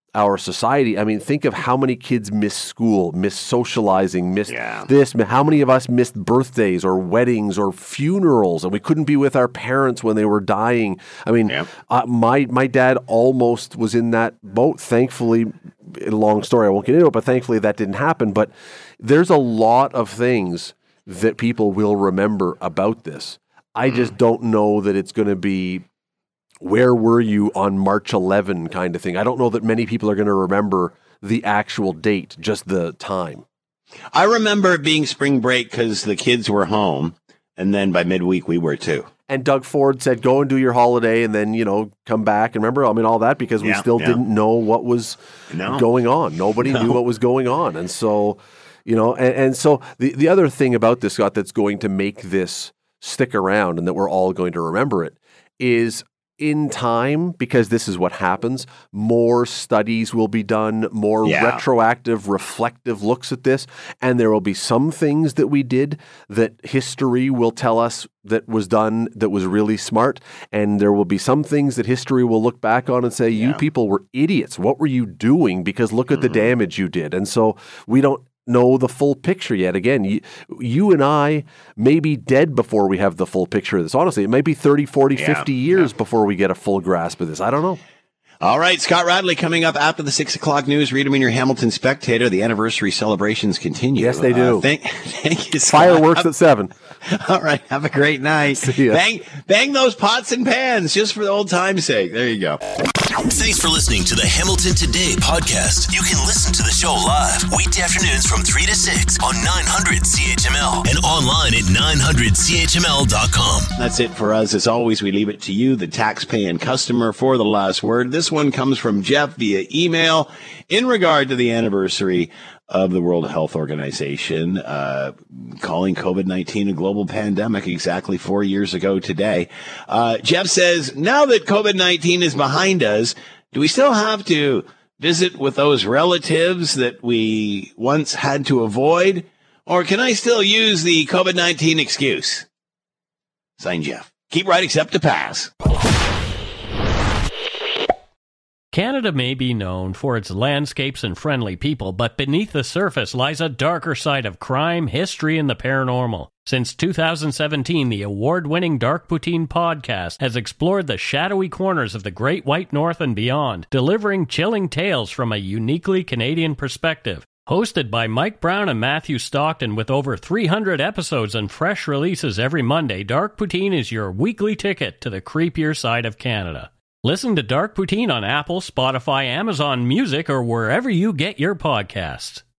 our society. I mean, think of how many kids miss school, miss socializing, miss Yeah. this. How many of us missed birthdays or weddings or funerals, and we couldn't be with our parents when they were dying. I mean, uh, my my dad almost was in that boat. Thankfully, a long story, I won't get into it, but thankfully that didn't happen. But there's a lot of things that people will remember about this. I just don't know that it's going to be where were you on March eleventh kind of thing. I don't know that many people are going to remember the actual date, just the time. I remember it being spring break because the kids were home, and then by midweek we were too. And Doug Ford said, go and do your holiday and then, you know, come back. And remember, I mean, all that because we Yeah, still yeah. didn't know what was No. going on. Nobody No. knew what was going on. And so, you know, and, and so the, the other thing about this, Scott, that's going to make this stick around and that we're all going to remember it is in time, because this is what happens, more studies will be done, more Yeah. retroactive, reflective looks at this, and there will be some things that we did that history will tell us that was done that was really smart, and there will be some things that history will look back on and say, you people were idiots. What were you doing? Because look at the damage you did. And so we don't know the full picture yet. Again, you, you and I may be dead before we have the full picture of this. Honestly, it might be thirty, forty, Yeah. fifty years before we get a full grasp of this. I don't know. All right, Scott Radley coming up after the six o'clock news. Read them in your Hamilton Spectator. The anniversary celebrations continue. Yes, they do. Uh, thank, thank you, Scott. Fireworks at seven. All right, have a great night. See ya. Bang, bang those pots and pans just for the old time's sake. There you go. Thanks for listening to the Hamilton Today podcast. You can listen to the show live weekday afternoons from three to six on nine hundred C H M L and online at nine hundred C H M L dot com. That's it for us. As always, we leave it to you, the tax-paying customer, for the last word. This one comes from Jeff via email in regard to the anniversary of the World Health Organization, uh, calling COVID nineteen a global pandemic exactly four years ago today. Uh, Jeff says, now that COVID nineteen is behind us, do we still have to visit with those relatives that we once had to avoid? Or can I still use the COVID nineteen excuse? Signed, Jeff. Keep right except to pass. Canada may be known for its landscapes and friendly people, but beneath the surface lies a darker side of crime, history, and the paranormal. Since two thousand seventeen, the award-winning Dark Poutine podcast has explored the shadowy corners of the Great White North and beyond, delivering chilling tales from a uniquely Canadian perspective. Hosted by Mike Brown and Matthew Stockton with over three hundred episodes and fresh releases every Monday, Dark Poutine is your weekly ticket to the creepier side of Canada. Listen to Dark Poutine on Apple, Spotify, Amazon Music, or wherever you get your podcasts.